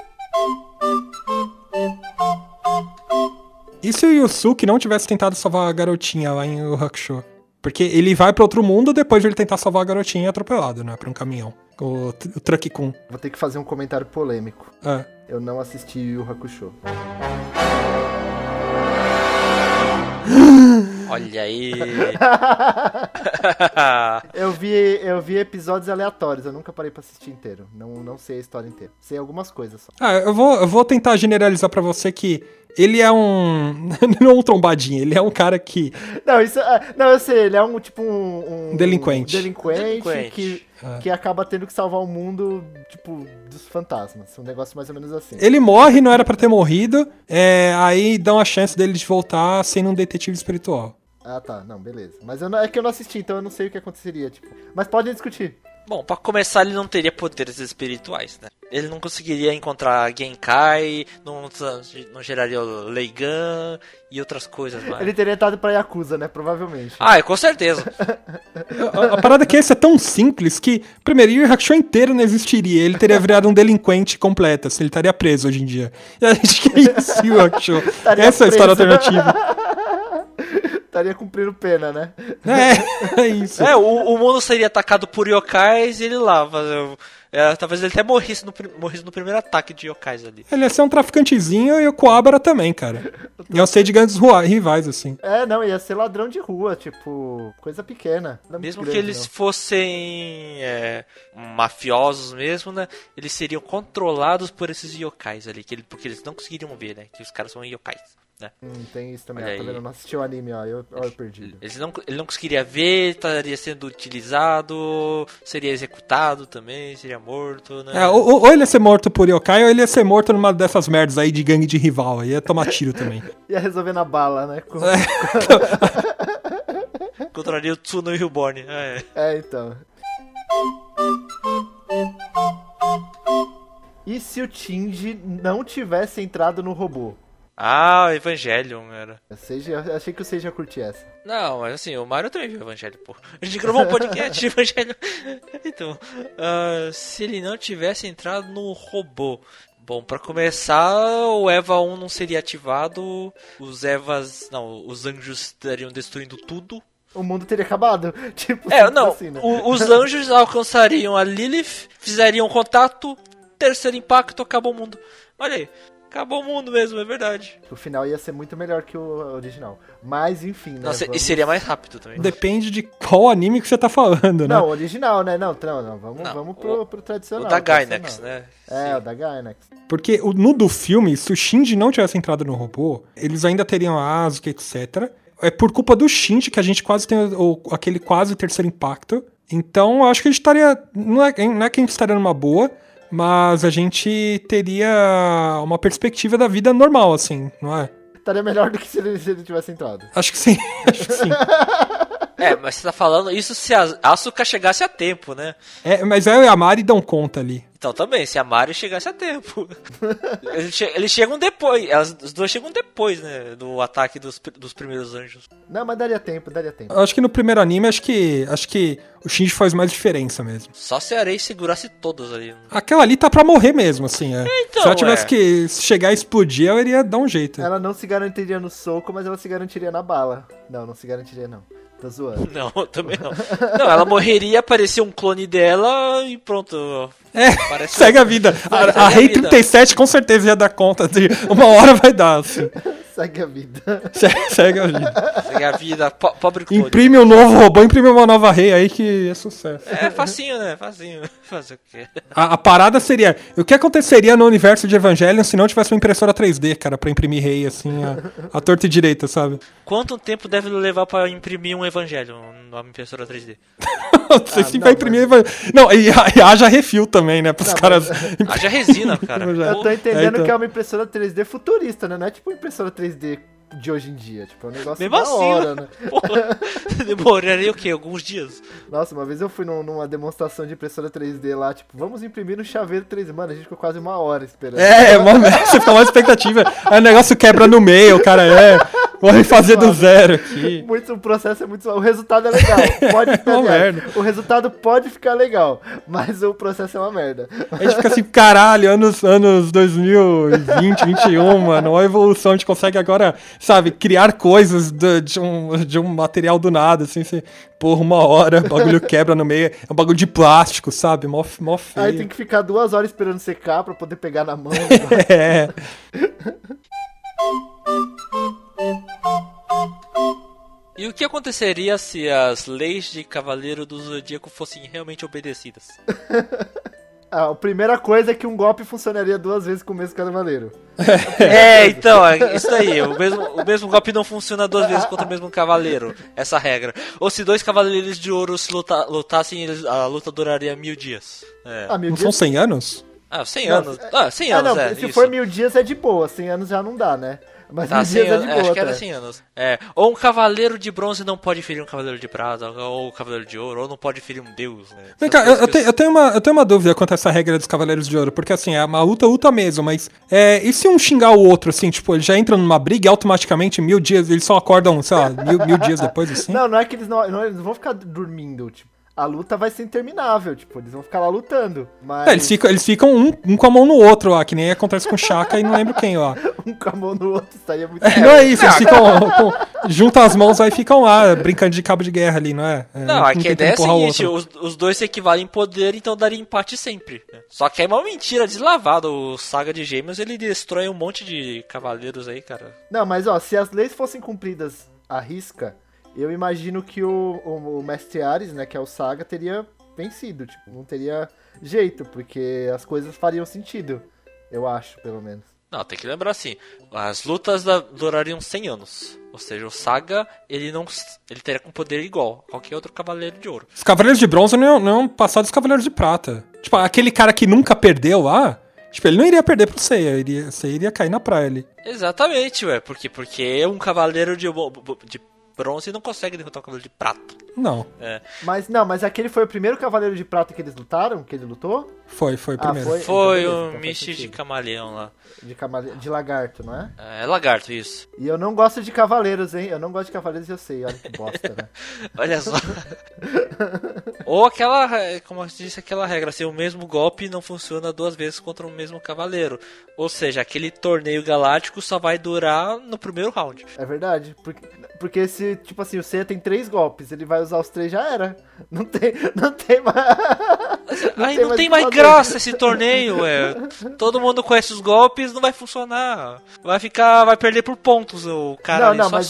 E se o Yusuke não tivesse tentado salvar a garotinha lá em Yu Hakusho? Porque ele vai pra outro mundo depois de ele tentar salvar a garotinha atropelado, né? Pra um caminhão. O Truck-kun. Vou ter que fazer um comentário polêmico. É. Eu não assisti Yu Hakusho. Olha aí. eu vi episódios aleatórios, eu nunca parei pra assistir inteiro. Não sei a história inteira. Sei algumas coisas só. Eu vou tentar generalizar pra você que ele é um... não é um trombadinho, ele é um cara que... Não, isso... não, eu sei, ele é um tipo um delinquente. Que acaba tendo que salvar o mundo, tipo, dos fantasmas. Um negócio mais ou menos assim. Ele morre, não era pra ter morrido, aí dão a chance dele de voltar sendo um detetive espiritual. Ah, tá. Não, beleza. Mas é que eu não assisti, então eu não sei o que aconteceria, tipo. Mas podem discutir. Bom, pra começar, ele não teria poderes espirituais, né? Ele não conseguiria encontrar Genkai, não geraria o Leigan e outras coisas mais. Ele teria entrado pra Yakuza, né? Provavelmente. Ah, com certeza. A parada é que esse é tão simples que, primeiro, o Yu Yu Hakusho inteiro não existiria. Ele teria virado um delinquente completo, assim, ele estaria preso hoje em dia. E a gente quer isso, Yu Yu Hakusho. Essa é a história alternativa. Estaria cumprindo pena, né? É isso. O mundo seria atacado por yokais e ele lá. Talvez ele até morresse no primeiro ataque de yokais ali. Ele ia ser um traficantezinho e o Coabra também, cara. Ia ser de grandes rivais, assim. Não, ia ser ladrão de rua, tipo, coisa pequena. Mesmo grande, que eles fossem mafiosos mesmo, né? Eles seriam controlados por esses yokais ali, porque eles não conseguiriam ver, né? Que os caras são yokais. Né? Tem isso também, tá vendo? Eu não assisti o anime, ó, eu perdi. Ele não conseguiria ver, estaria sendo utilizado, seria executado também, seria morto, né? Ou ele ia ser morto por yokai, ou ele ia ser morto numa dessas merdas aí de gangue de rival, aí ia tomar tiro também. Ia resolver na bala, né? Encontraria o Tsuno e o Reborn. Então. E se o Shinji não tivesse entrado no robô? Ah, o Evangelion era. Eu achei que o Seiya ia curtir essa. Não, mas assim, o Mario também viu o Evangelho, pô. A gente gravou um podcast de Evangelho. Então, se ele não tivesse entrado no robô. Bom, pra começar, o EVA 1 não seria ativado. Os anjos estariam destruindo tudo. O mundo teria acabado. Tipo, não. Assim, né? Os anjos alcançariam a Lilith, fizeriam contato, terceiro impacto, acabou o mundo. Olha aí. Acabou o mundo mesmo, é verdade. O final ia ser muito melhor que o original. Mas, enfim, né? Nossa, e seria mais rápido também. Depende de qual anime que você tá falando, né? Não, original, né? Não, vamos pro tradicional. O da Gainax, né? O da Gainax. Porque no do filme, se o Shinji não tivesse entrado no robô, eles ainda teriam a Asuka, etc. É por culpa do Shinji que a gente quase tem aquele quase terceiro impacto. Então, eu acho que a gente estaria... Não é que a gente estaria numa boa... Mas a gente teria uma perspectiva da vida normal, assim, não é? Estaria melhor do que se ele tivesse entrado. Acho que sim, acho que sim. Mas você tá falando isso se a Asuka chegasse a tempo, né? Mas eu e a Mari dão conta ali. Então também, se a Mari chegasse a tempo. Eles chegam depois, os dois chegam depois, né? Do ataque dos primeiros anjos. Não, mas daria tempo. Eu acho que no primeiro anime, acho que o Shinji faz mais diferença mesmo. Só se a Arei segurasse todos ali. Aquela ali tá pra morrer mesmo, assim, Então, se ela tivesse que chegar e explodir, eu iria dar um jeito. Ela não se garantiria no soco, mas ela se garantiria na bala. Não se garantiria, não. Tô zoando. Não, também não. Não, ela morreria, aparecia um clone dela e pronto. Segue a vida. A Rei 37 com certeza ia dar conta de uma hora vai dar, assim. Segue a vida. Segue a vida. Segue a vida, pobre clone. Imprime um novo robô, imprime uma nova Rei aí que é sucesso. Facinho, né? Facinho. Fazer o quê? A parada seria, o que aconteceria no universo de Evangelion se não tivesse uma impressora 3D, cara, pra imprimir Rei, assim, a torta e direita, sabe? Quanto tempo deve levar pra imprimir um Evangelion numa impressora 3D? Não sei se vai imprimir... Não, e haja refil também, né, pros caras... Haja resina, cara. Eu tô entendendo que é uma impressora 3D futurista, né? Não é tipo uma impressora 3D de hoje em dia. Tipo, é um negócio mesmo da assim, hora, né? Porra, demoraria o quê? Alguns dias? Nossa, uma vez eu fui numa demonstração de impressora 3D lá, tipo, vamos imprimir no chaveiro 3D. Mano, a gente ficou quase uma hora esperando. Você fica uma expectativa. Aí o negócio quebra no meio, o cara vou refazer do zero aqui. O processo é muito... O resultado é legal. Pode ficar merda. O resultado pode ficar legal, mas o processo é uma merda. A gente fica assim, caralho, anos 2020, 2021, mano, uma evolução, a gente consegue agora, sabe, criar coisas de um material do nada, assim, você, porra, uma hora, o bagulho quebra no meio, é um bagulho de plástico, sabe, mó feio. Aí tem que ficar 2 horas esperando secar pra poder pegar na mão. E o que aconteceria se as leis de Cavaleiro do Zodíaco fossem realmente obedecidas? A primeira coisa é que um golpe funcionaria 2 vezes com o mesmo cavaleiro. Então, isso aí. O mesmo golpe não funciona 2 vezes contra o mesmo cavaleiro. Essa regra. Ou se 2 cavaleiros de ouro se lutassem, a luta duraria 1000 dias. Não são 100 anos? 100 anos. 100 anos, se for 1000 dias é de boa, 100 anos já não dá, né? Mas 1000 dias é de boa, acho que era 100 anos. Ou um cavaleiro de bronze não pode ferir um cavaleiro de prata, ou um cavaleiro de ouro, ou não pode ferir um deus, né? Vem cá, eu tenho uma dúvida quanto a essa regra dos cavaleiros de ouro, porque assim, é uma luta mesmo, mas e se um xingar o outro, assim, tipo, ele já entra numa briga e automaticamente 1000 dias, eles só acordam, sei lá, mil dias depois, assim? Não é que eles não vão ficar dormindo, tipo. A luta vai ser interminável, tipo, eles vão ficar lá lutando. Mas... eles ficam um com a mão no outro, ó, que nem acontece com o Shaka e não lembro quem, ó. Um com a mão no outro, estaria muito... Não é isso, eles ficam, juntam as mãos aí ficam lá, brincando de cabo de guerra ali, não é? Aqui a ideia é a seguinte, os dois se equivalem em poder, então daria empate sempre. Só que é uma mentira deslavada, o Saga de Gêmeos, ele destrói um monte de cavaleiros aí, cara. Não, mas ó, se as leis fossem cumpridas à risca... Eu imagino que o Mestre Ares, né, que é o Saga, teria vencido, tipo, não teria jeito, porque as coisas fariam sentido, eu acho, pelo menos. Não, tem que lembrar assim, as lutas durariam 100 anos, ou seja, o Saga, ele teria com poder igual a qualquer outro cavaleiro de ouro. Os cavaleiros de bronze não iam passar dos cavaleiros de prata. Tipo, aquele cara que nunca perdeu lá, tipo, ele não iria perder pro Seiya, Seiya iria cair na praia ali. Exatamente, porque um cavaleiro de bronze não consegue derrotar um cavaleiro de prata. Não. Mas aquele foi o primeiro cavaleiro de prata que eles lutaram? Que ele lutou? Foi primeiro. Foi então, o Mishi de camaleão lá. De lagarto, não é? É lagarto, isso. E eu não gosto de cavaleiros, hein? Eu não gosto de cavaleiros, eu sei. Olha que bosta, né? Olha só. Ou como eu disse, aquela regra, assim, o mesmo golpe não funciona 2 vezes contra o mesmo cavaleiro. Ou seja, aquele torneio galáctico só vai durar no primeiro round. É verdade. Porque se, tipo assim, o Seiya tem 3 golpes, ele vai usar os 3 já era. Não tem mais... Aí não tem mais graça esse torneio, Todo mundo conhece os golpes, não vai funcionar. Vai perder por pontos o cara. Mas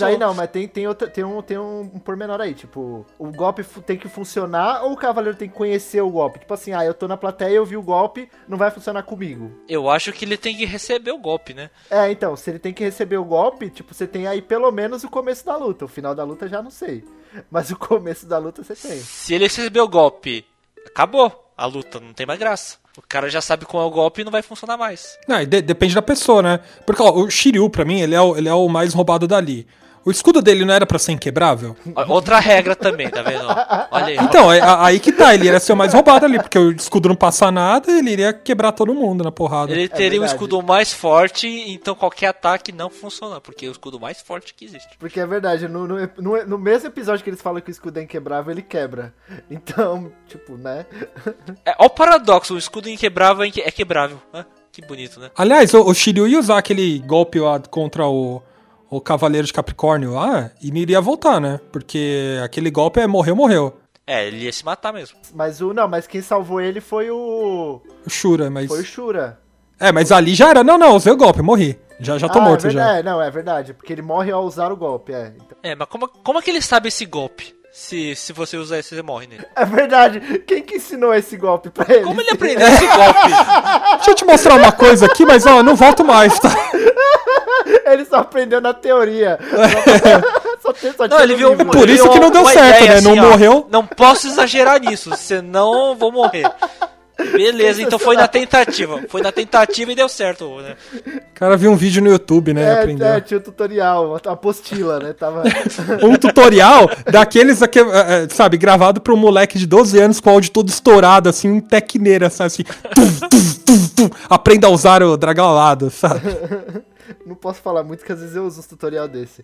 tem um pormenor aí, tipo, o golpe tem que funcionar ou o cavaleiro tem que conhecer o golpe? Tipo assim, eu tô na plateia, eu vi o golpe, não vai funcionar comigo. Eu acho que ele tem que receber o golpe, né? Então, se ele tem que receber o golpe, tipo, você tem aí pelo menos o começo da luta. O final da luta já não sei. Mas o começo da luta você tem. Se ele receber o golpe, acabou a luta, não tem mais graça. O cara já sabe qual é o golpe e não vai funcionar mais. Não, depende da pessoa, né? Porque ó, o Shiryu, pra mim, ele é o mais roubado dali. O escudo dele não era pra ser inquebrável? Outra regra também, tá vendo? Olha aí. Então, aí que tá, ele iria ser o mais roubado ali, porque o escudo não passa nada, ele iria quebrar todo mundo na porrada. Ele teria um escudo mais forte, então qualquer ataque não funciona, porque é o escudo mais forte que existe. Porque é verdade, no mesmo episódio que eles falam que o escudo é inquebrável, ele quebra. Então, tipo, né? Olha o paradoxo, o escudo inquebrável é quebrável. Que bonito, né? Aliás, o Shiryu ia usar aquele golpe lá contra o Cavaleiro de Capricórnio lá, e não iria voltar, né? Porque aquele golpe morreu. Ele ia se matar mesmo. Mas quem salvou ele foi o Shura, mas... Foi o Shura. Mas ali já era, não, usei o golpe, morri. Já tô morto, já. É verdade, porque ele morre ao usar o golpe, Então... mas como é que ele sabe esse golpe? Se você usar esse, você morre nele. É verdade. Quem que ensinou esse golpe pra ele? Como ele aprendeu esse golpe? Deixa eu te mostrar uma coisa aqui, mas não volto mais, tá? Ele só aprendeu na teoria. Ele viu por isso que não deu certo, ideia, né? Assim, não morreu. Não posso exagerar nisso, senão eu vou morrer. Beleza, então foi na tentativa. Foi na tentativa e deu certo, né? O cara viu um vídeo no YouTube, né? Aprendeu. Tinha um tutorial, uma apostila, né? Tava... um tutorial daqueles, sabe, gravado pra um moleque de 12 anos com o áudio todo estourado, assim, um tecneira, sabe, assim. Aprenda a usar o dragão alado, sabe? Não posso falar muito, que às vezes eu uso um tutorial desse.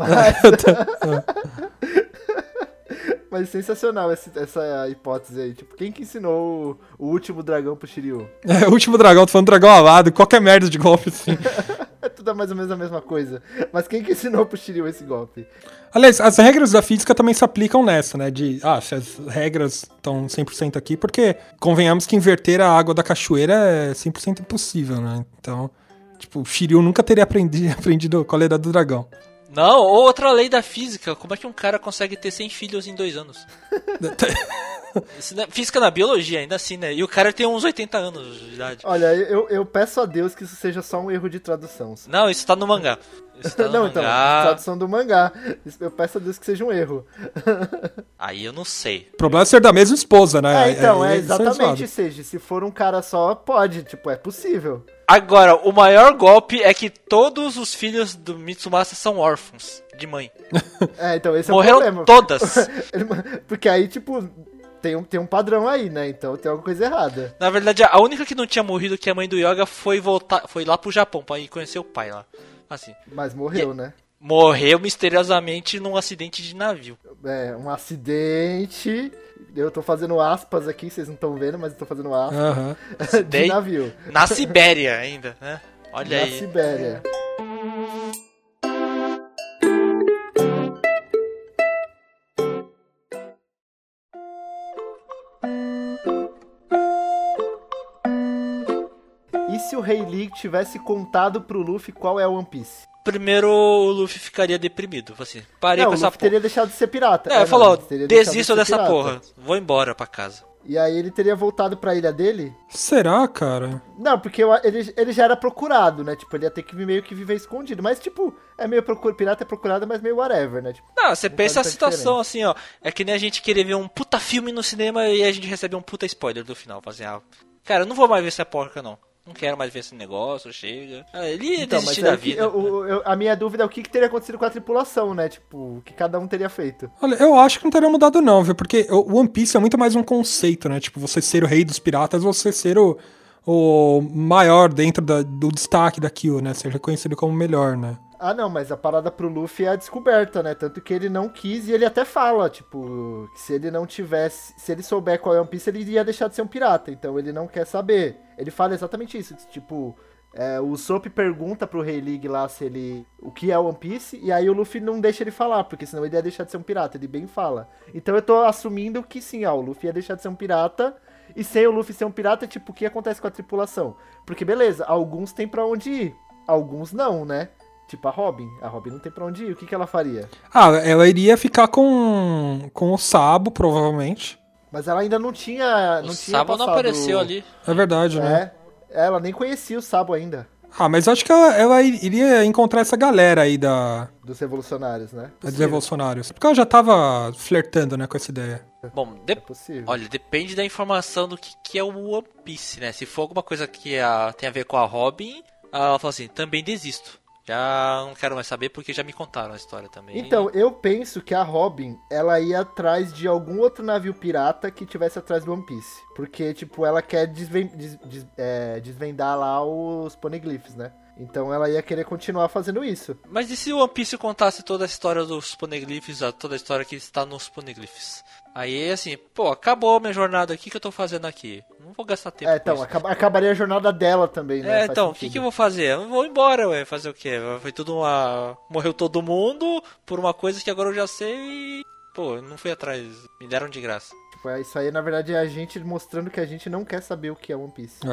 Mas sensacional essa hipótese aí. Tipo, quem que ensinou o último dragão pro Shiryu? O último dragão, tô falando dragão alado, qualquer merda de golpe, assim. É tudo mais ou menos a mesma coisa. Mas quem que ensinou pro Shiryu esse golpe? Aliás, as regras da física também se aplicam nessa, né? Se as regras estão 100% aqui, porque convenhamos que inverter a água da cachoeira é 100% impossível, né? Então, tipo, o Shiryu nunca teria aprendido qual era do dragão. Não, outra lei da física. Como é que um cara consegue ter 100 filhos em 2 anos? Física na biologia, ainda assim, né? E o cara tem uns 80 anos de idade. Olha, eu peço a Deus que isso seja só um erro de tradução. Não, isso tá no mangá. Isso tá no Não, mangá. então, tradução do mangá. Eu peço a Deus que seja um erro. Aí eu não sei. O problema é ser da mesma esposa, né? Então, isso é exatamente, zoado. seja, se for um cara só, pode, tipo, é possível. Agora, o maior golpe é que todos os filhos do Mitsumasa são órfãos de mãe. Então esse Morreram é o problema. todas. Porque aí, tipo, tem um padrão aí, né? Então tem alguma coisa errada. Na verdade, a única que não tinha morrido, que é a mãe do Yoga, foi lá pro Japão pra ir conhecer o pai lá. Assim. Mas morreu, né? Morreu misteriosamente num acidente de navio. Um acidente. Eu tô fazendo aspas aqui, vocês não estão vendo, mas eu tô fazendo aspas. Aham. De navio. Na Sibéria ainda, né? Olha Na aí. Sibéria. E se o Rei Lee tivesse contado pro Luffy qual é o One Piece? Primeiro o Luffy ficaria deprimido. Assim, parei Não, com o essa Luffy porra. teria deixado de ser pirata. Ele falou, ele teria deixado de desisto ser dessa pirata. porra. Vou embora pra casa. E aí ele teria voltado pra ilha dele? Será, cara? Não, porque ele já era procurado, né? Tipo, ele ia ter que meio que viver escondido. Mas, tipo, é meio pirata é procurado, mas meio whatever, né? Tipo, Não, você pensa a faz situação diferença. assim, ó. É que nem a gente querer ver um puta filme no cinema e a gente recebe um puta spoiler do final. Assim, cara, eu não vou mais ver essa porca, não. Não quero mais ver esse negócio, chega. Ele ia Então, mas desistir da aí vida. a minha dúvida é o que teria acontecido com a tripulação, né? Tipo, o que cada um teria feito. Olha, eu acho que não teria mudado não, viu? Porque o One Piece é muito mais um conceito, né? Tipo, você ser o rei dos piratas, você ser o maior dentro do destaque da Kill, né? Ser reconhecido como o melhor, né? Ah, não, mas a parada pro Luffy é a descoberta, né? Tanto que ele não quis e ele até fala, tipo, que se ele não tivesse. Se ele souber qual é o One Piece, ele ia deixar de ser um pirata. Então ele não quer saber. Ele fala exatamente isso. Tipo, o Sop pergunta pro Rei League lá o que é o One Piece, e aí o Luffy não deixa ele falar, porque senão ele ia deixar de ser um pirata. Ele bem fala. Então eu tô assumindo que sim, o Luffy ia deixar de ser um pirata. E sem o Luffy ser um pirata, tipo, o que acontece com a tripulação? Porque beleza, alguns tem pra onde ir, alguns não, né? Tipo a Robin. A Robin não tem pra onde ir. O que ela faria? Ela iria ficar com o Sabo, provavelmente. Mas ela ainda não tinha. O Sabo não apareceu ali. É verdade, né? Ela nem conhecia o Sabo ainda. Mas acho que ela iria encontrar essa galera aí Dos revolucionários, né? dos revolucionários. Porque ela já tava flertando, né, com essa ideia. Bom, É possível. olha, depende da informação do que é o One Piece, né? Se for alguma coisa que tem a ver com a Robin, ela fala assim, também desisto. Já não quero mais saber porque já me contaram a história também. Então, eu penso que a Robin, ela ia atrás de algum outro navio pirata que tivesse atrás do One Piece. Porque, tipo, ela quer desvendar lá os poneglyphs, né? Então ela ia querer continuar fazendo isso. Mas e se o One Piece contasse toda a história dos poneglyphs, toda a história que está nos poneglyphs? Aí, assim, acabou a minha jornada aqui, o que eu tô fazendo aqui? Não vou gastar tempo com então, isso. acabaria a jornada dela também, né? Faz Então, o sentido. que eu vou fazer? Eu vou embora, ué, fazer o quê? Foi tudo morreu todo mundo por uma coisa que agora eu já sei e... eu não fui atrás, me deram de graça. Tipo, isso aí, na verdade, é a gente mostrando que a gente não quer saber o que é One Piece.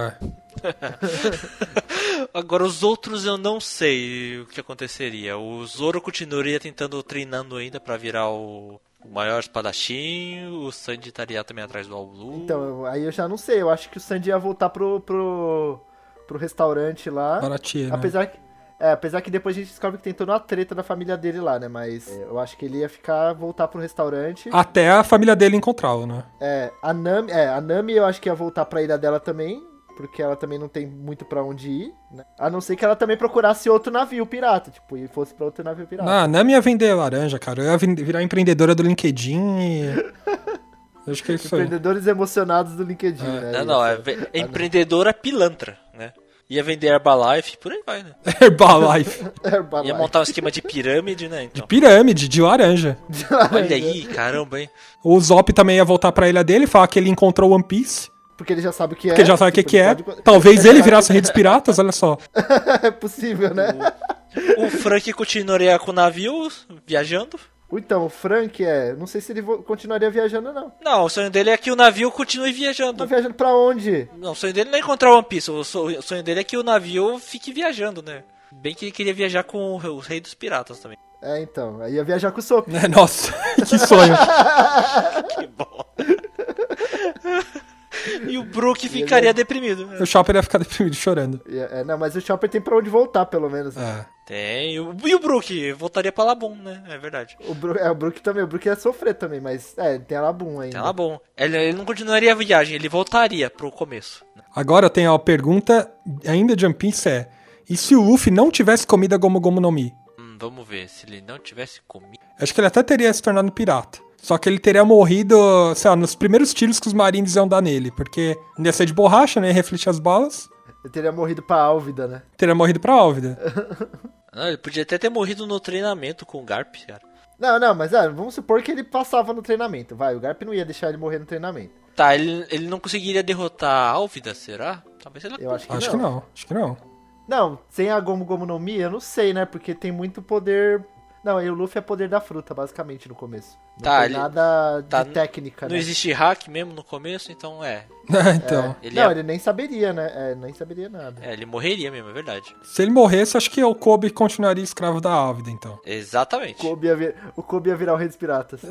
Agora, os outros eu não sei o que aconteceria. O Zoro continuaria treinando ainda pra virar o maior espadachim. O Sanji estaria também atrás do All Blue. Então, aí eu já não sei. Eu acho que o Sanji ia voltar pro restaurante lá. Baratinha, né? Apesar que depois a gente descobre que tem toda uma treta da família dele lá, né? Mas eu acho que ele ia voltar pro restaurante. Até a família dele encontrá-lo, né? A Nami eu acho que ia voltar pra ilha dela também. Porque ela também não tem muito pra onde ir, né? A não ser que ela também procurasse outro navio pirata, tipo, e fosse pra outro navio pirata. A Nami ia vender laranja, cara. Eu ia virar empreendedora do LinkedIn e... Acho que é isso aí. Empreendedores emocionados do LinkedIn, né? Não, é empreendedora pilantra, né? Ia vender Herbalife, por aí vai, né? Herbalife. Ia montar um esquema de pirâmide, né? Então. De pirâmide, de laranja. Olha aí, caramba, hein? O Zop também ia voltar pra ilha dele, falar que ele encontrou o One Piece. Porque ele já sabe o que é. Porque ele já sabe o que é. Pode... Talvez ele virasse o rei dos piratas, olha só. É possível, né? O Frank continuaria com o navio, viajando. Então, o Frank não sei se ele continuaria viajando, não. Não, o sonho dele é que o navio continue viajando. Tá viajando pra onde? Não, o sonho dele não é encontrar o One Piece. O sonho dele é que o navio fique viajando, né? Bem que ele queria viajar com o rei dos piratas também. Então, aí ia viajar com o Sop. Nossa, que sonho. Que bom. E o Brook ficaria deprimido. O Chopper ia ficar deprimido, chorando. Não, mas o Chopper tem pra onde voltar, pelo menos. Tem. E o Brook voltaria pra Labum, né? É verdade. O Brook também. O Brook ia sofrer também, mas tem a Labum ainda. Tem a Labum. Ele não continuaria a viagem, ele voltaria pro começo. Agora tem a pergunta ainda de One Piece e se o Luffy não tivesse comido a Gomu Gomu no Mi? Vamos ver, se ele não tivesse comido... Acho que ele até teria se tornado pirata. Só que ele teria morrido, sei lá, nos primeiros tiros que os marines iam dar nele. Porque ia ser de borracha, né? Ia refletir as balas. Ele teria morrido pra Álvida, né? Teria morrido pra Álvida. Não, ele podia até ter morrido no treinamento com o Garp, cara. Não, mas vamos supor que ele passava no treinamento. O Garp não ia deixar ele morrer no treinamento. Tá, ele não conseguiria derrotar a Álvida, será? Talvez ele Eu acho que Acho que não. Não, sem a Gomu Gomu no Mi, eu não sei, né? Porque tem muito poder... Não, e o Luffy é poder da fruta, basicamente, no começo. Não tem nada de técnica, não né? existe hack mesmo no começo, então Então. Ele nem saberia, né? Nem saberia nada. ele morreria mesmo, é verdade. Se ele morresse, acho que o Kobe continuaria escravo da Álvida, então. Exatamente. O Kobe ia virar o Rei dos Piratas.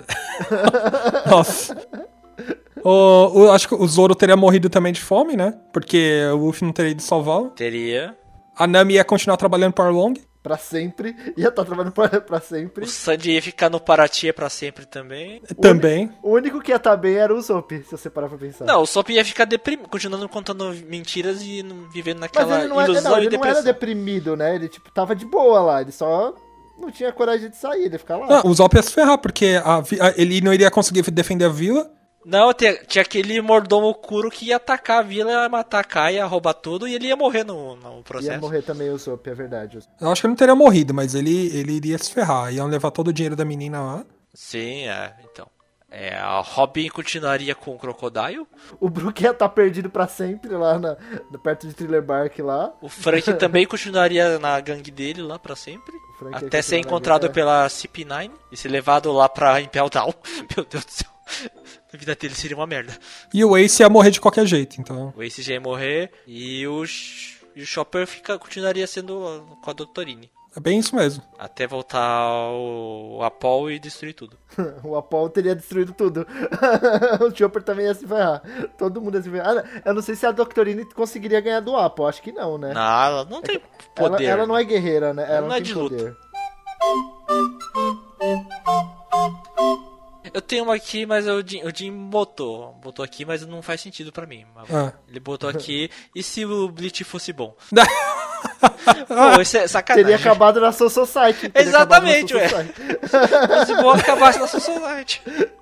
Nossa. Acho que o Zoro teria morrido também de fome, né? Porque o Luffy não teria ido salvá-lo. Teria. A Nami ia continuar trabalhando para o Arlong. Pra sempre. Ia estar trabalhando pra sempre. O Sandy ia ficar no Paraty pra sempre também. Também. O único que ia estar bem era o Usopp, se você parar pra pensar. Não, o Sop ia ficar deprimido, continuando contando mentiras e vivendo naquela Mas ele não ilusão e ele não era depressão. deprimido, né? Ele, tava de boa lá. Ele só não tinha coragem de sair, ele ia ficar lá. Não, o Zop ia se ferrar, porque ele não iria conseguir defender a vila. Não, tinha aquele mordomo Kuro que ia atacar a vila, ia matar a Kai, ia roubar tudo e ele ia morrer no processo. Ia morrer também o Usopp, é verdade. Eu acho que ele não teria morrido, mas ele iria se ferrar. Iam levar todo o dinheiro da menina lá. Sim, então. A Robin continuaria com o Crocodile. O Brook ia estar perdido pra sempre lá perto de Thriller Bark lá. O Frank também continuaria na gangue dele lá pra sempre. Até ser encontrado pela CP9 e ser levado lá pra Impel Down. Meu Deus do céu. A vida dele seria uma merda. E o Ace ia morrer de qualquer jeito, então. O Ace já ia morrer e o Chopper continuaria sendo com a Doctorine. É bem isso mesmo. Até voltar o Apol e destruir tudo. O Apol teria destruído tudo. O Chopper também ia se ferrar. Todo mundo ia se ferrar. Eu não sei se a Doctorine conseguiria ganhar do Apol. Acho que não, né? Não, ela não tem poder. Ela não é guerreira, né? Ela não é tem de poder. luta. Eu tenho uma aqui, mas o Jim botou aqui, mas não faz sentido pra mim. Ele botou aqui, e se o Bleach fosse bom? Pô, isso é sacanagem. Teria acabado na Soul Society. Exatamente, ué. Se o bom acabasse na Soul Society.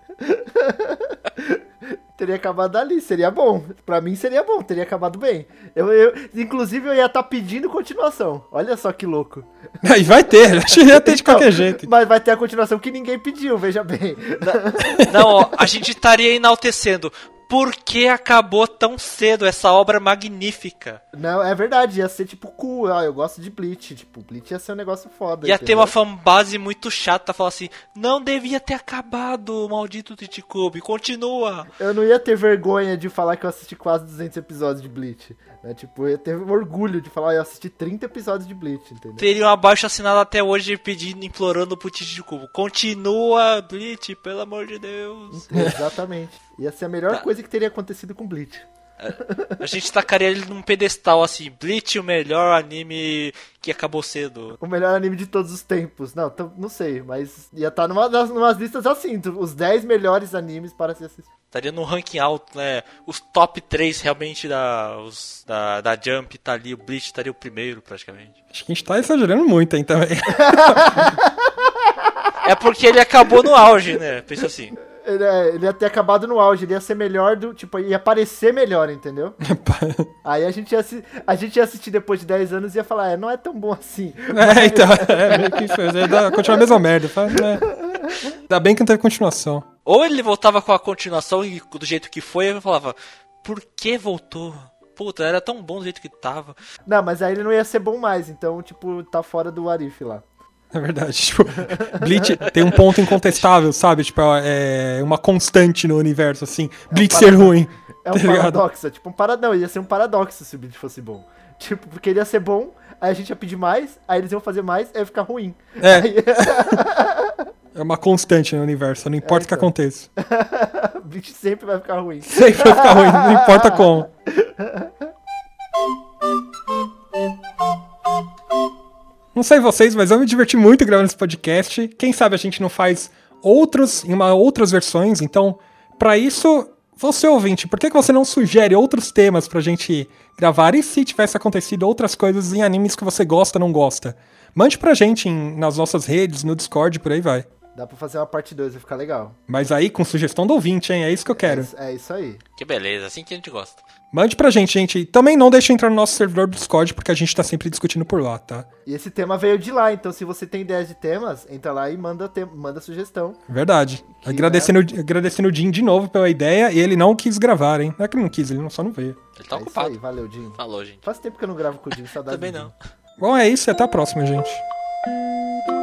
Teria acabado ali, seria bom. Pra mim seria bom, teria acabado bem. Inclusive eu ia estar pedindo continuação. Olha só que louco. Aí vai ter, acho que ia ter de qualquer jeito. Mas vai ter a continuação que ninguém pediu, veja bem. Não, a gente estaria enaltecendo. Por que acabou tão cedo essa obra magnífica? Não, é verdade, ia ser tipo cool, eu gosto de Bleach, tipo, Bleach ia ser um negócio foda. Ia ter uma fanbase muito chata, falar assim, não devia ter acabado, maldito Titicubi, continua. Eu não ia ter vergonha de falar que eu assisti quase 200 episódios de Bleach, né, tipo, eu ia ter orgulho de falar, eu assisti 30 episódios de Bleach, entendeu? Teria um abaixo assinado até hoje pedindo, implorando pro Titicubi, continua Bleach, pelo amor de Deus. Exatamente, ia ser a melhor coisa que teria acontecido com Bleach. A gente tacaria ele num pedestal assim, Bleach, o melhor anime que acabou cedo. O melhor anime de todos os tempos. Não sei, mas ia estar numas listas assim, os 10 melhores animes para se assistir. Estaria num ranking alto, né? Os top 3 realmente da Jump tá ali, o Bleach estaria o primeiro praticamente. Acho que a gente tá exagerando muito aí também. É porque ele acabou no auge, né? Pensa assim. Ele ia ter acabado no auge, ele ia ser melhor ia parecer melhor, entendeu? Aí a gente ia assistir depois de 10 anos e ia falar, não é tão bom assim. Então, meio que isso, ia continuar a mesma merda. Ainda bem que não teve continuação. Ou ele voltava com a continuação e do jeito que foi, eu falava, por que voltou? Puta, era tão bom do jeito que tava. Não, mas aí ele não ia ser bom mais, então, tipo, tá fora do Arif lá. É verdade, tipo, Bleach tem um ponto incontestável, sabe? Tipo, é uma constante no universo, assim. Bleach ser ruim. É um paradoxo, tipo, não, ia ser um paradoxo se o Bleach fosse bom. Tipo, porque ele ia ser bom, aí a gente ia pedir mais, aí eles iam fazer mais, aí ia ficar ruim. É. Aí... É uma constante no universo, não importa o que então. aconteça. O bicho sempre vai ficar ruim. Sempre vai ficar ruim, não importa como. Não sei vocês, mas eu me diverti muito gravando esse podcast. Quem sabe a gente não faz outros em outras versões. Então, pra isso, você ouvinte, por que você não sugere outros temas pra gente gravar? E se tivesse acontecido outras coisas em animes que você gosta ou não gosta? Mande pra gente nas nossas redes, no Discord, por aí vai. Dá pra fazer uma parte 2, vai ficar legal. Mas aí com sugestão do ouvinte, hein? É isso que eu quero. É isso aí. Que beleza, assim que a gente gosta. Mande pra gente, gente. Também não deixe entrar no nosso servidor do Discord, porque a gente tá sempre discutindo por lá, tá? E esse tema veio de lá, então se você tem ideias de temas, entra lá e manda sugestão. Verdade. Agradecendo o Jim de novo pela ideia, e ele não quis gravar, hein? Não é que ele não quis, ele só não veio. Ele tá É isso ocupado. aí, valeu, Jim. Falou, gente. Faz tempo que eu não gravo com o Jim, saudade Também do não. Jim. Bom, é isso e até a próxima, gente.